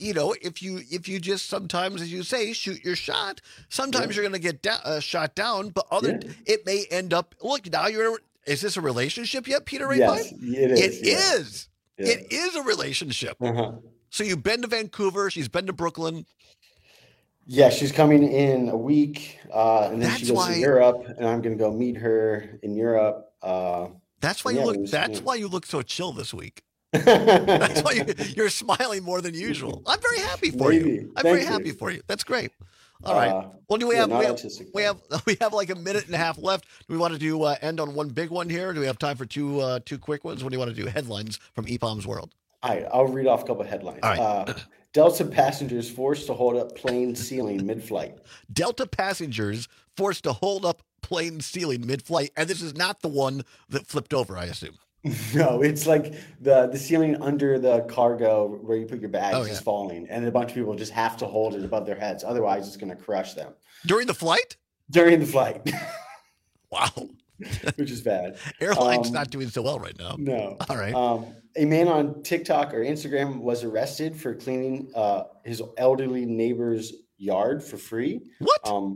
you just sometimes, as you say, shoot your shot, sometimes you're going to get shot down, but it may end up, look, now is this a relationship yet, Peter Rayfine? Yes, it is. It is. Yeah. It is a relationship. So you've been to Vancouver. She's been to Brooklyn. Yeah, she's coming in a week, and then she goes to Europe, and I'm going to go meet her in Europe. That's why why you look so chill this week. That's why you're smiling more than usual. I'm very happy for you. I'm very happy for you. That's great. All right. Well, do we have like a minute and a half left? Do we want to end on one big one here? Or do we have time for two quick ones? What do you want to do? Headlines from EPOM's world. All right, I'll read off a couple of headlines. All right. Delta passengers forced to hold up plane ceiling mid-flight. Delta passengers forced to hold up plane ceiling mid-flight, and this is not the one that flipped over, I assume. No, it's like the ceiling under the cargo where you put your bags is falling, and a bunch of people just have to hold it above their heads. Otherwise, it's going to crush them. During the flight? During the flight. Wow. Which is bad. Airline's not doing so well right now. No. All right. A man on TikTok or Instagram was arrested for cleaning his elderly neighbor's yard for free. What?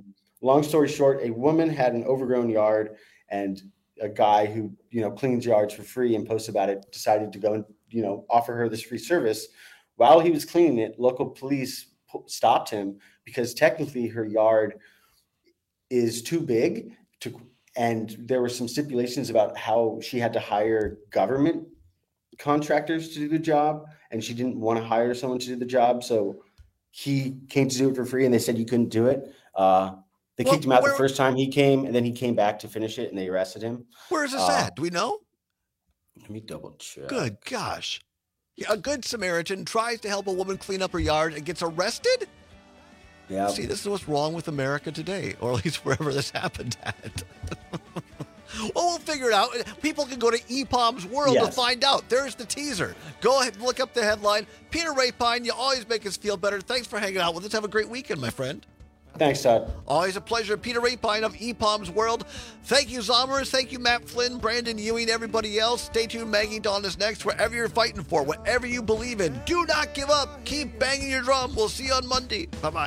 long story short, a woman had an overgrown yard, and a guy who, cleans yards for free and posts about it decided to go and, offer her this free service. While he was cleaning it, local police stopped him because technically her yard is too big and there were some stipulations about how she had to hire government contractors to do the job, and she didn't want to hire someone to do the job. So he came to do it for free, and they said you couldn't do it. They kicked him out the first time he came, and then he came back to finish it, and they arrested him. Where is this at? Do we know? Let me double check. Good gosh. Yeah, a good Samaritan tries to help a woman clean up her yard and gets arrested? Yeah. See, this is what's wrong with America today, or at least wherever this happened at. Well, we'll figure it out. People can go to EPOM's World to find out. There's the teaser. Go ahead and look up the headline. Peter Rapine, you always make us feel better. Thanks for hanging out with us. Have a great weekend, my friend. Thanks, Todd. Always a pleasure. Peter Rapine of EPOM's World. Thank you, Zommers. Thank you, Matt Flynn, Brandon Ewing, everybody else. Stay tuned. Maggie Dawn is next. Wherever you're fighting for, whatever you believe in, do not give up. Keep banging your drum. We'll see you on Monday. Bye-bye.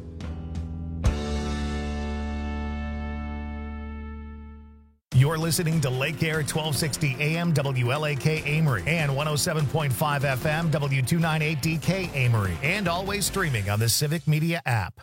You're listening to Lake Air 1260 AM WLAK Amory and 107.5 FM W298DK Amory, and always streaming on the Civic Media app.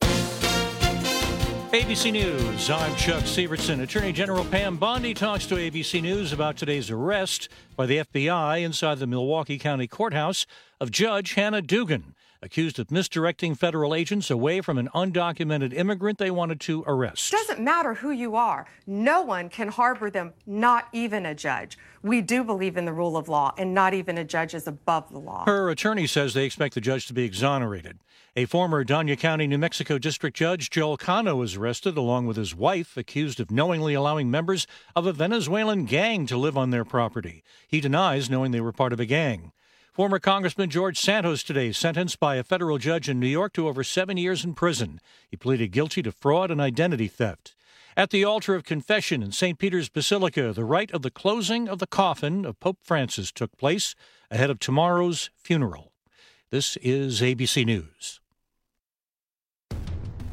ABC News, I'm Chuck Severson. Attorney General Pam Bondi talks to ABC News about today's arrest by the FBI inside the Milwaukee County Courthouse of Judge Hannah Dugan, accused of misdirecting federal agents away from an undocumented immigrant they wanted to arrest. Doesn't matter who you are. No one can harbor them, not even a judge. We do believe in the rule of law, and not even a judge is above the law. Her attorney says they expect the judge to be exonerated. A former Dania County, New Mexico District Judge, Joel Cano, was arrested along with his wife, accused of knowingly allowing members of a Venezuelan gang to live on their property. He denies knowing they were part of a gang. Former Congressman George Santos today sentenced by a federal judge in New York to over 7 years in prison. He pleaded guilty to fraud and identity theft. At the altar of confession in St. Peter's Basilica, the rite of the closing of the coffin of Pope Francis took place ahead of tomorrow's funeral. This is ABC News.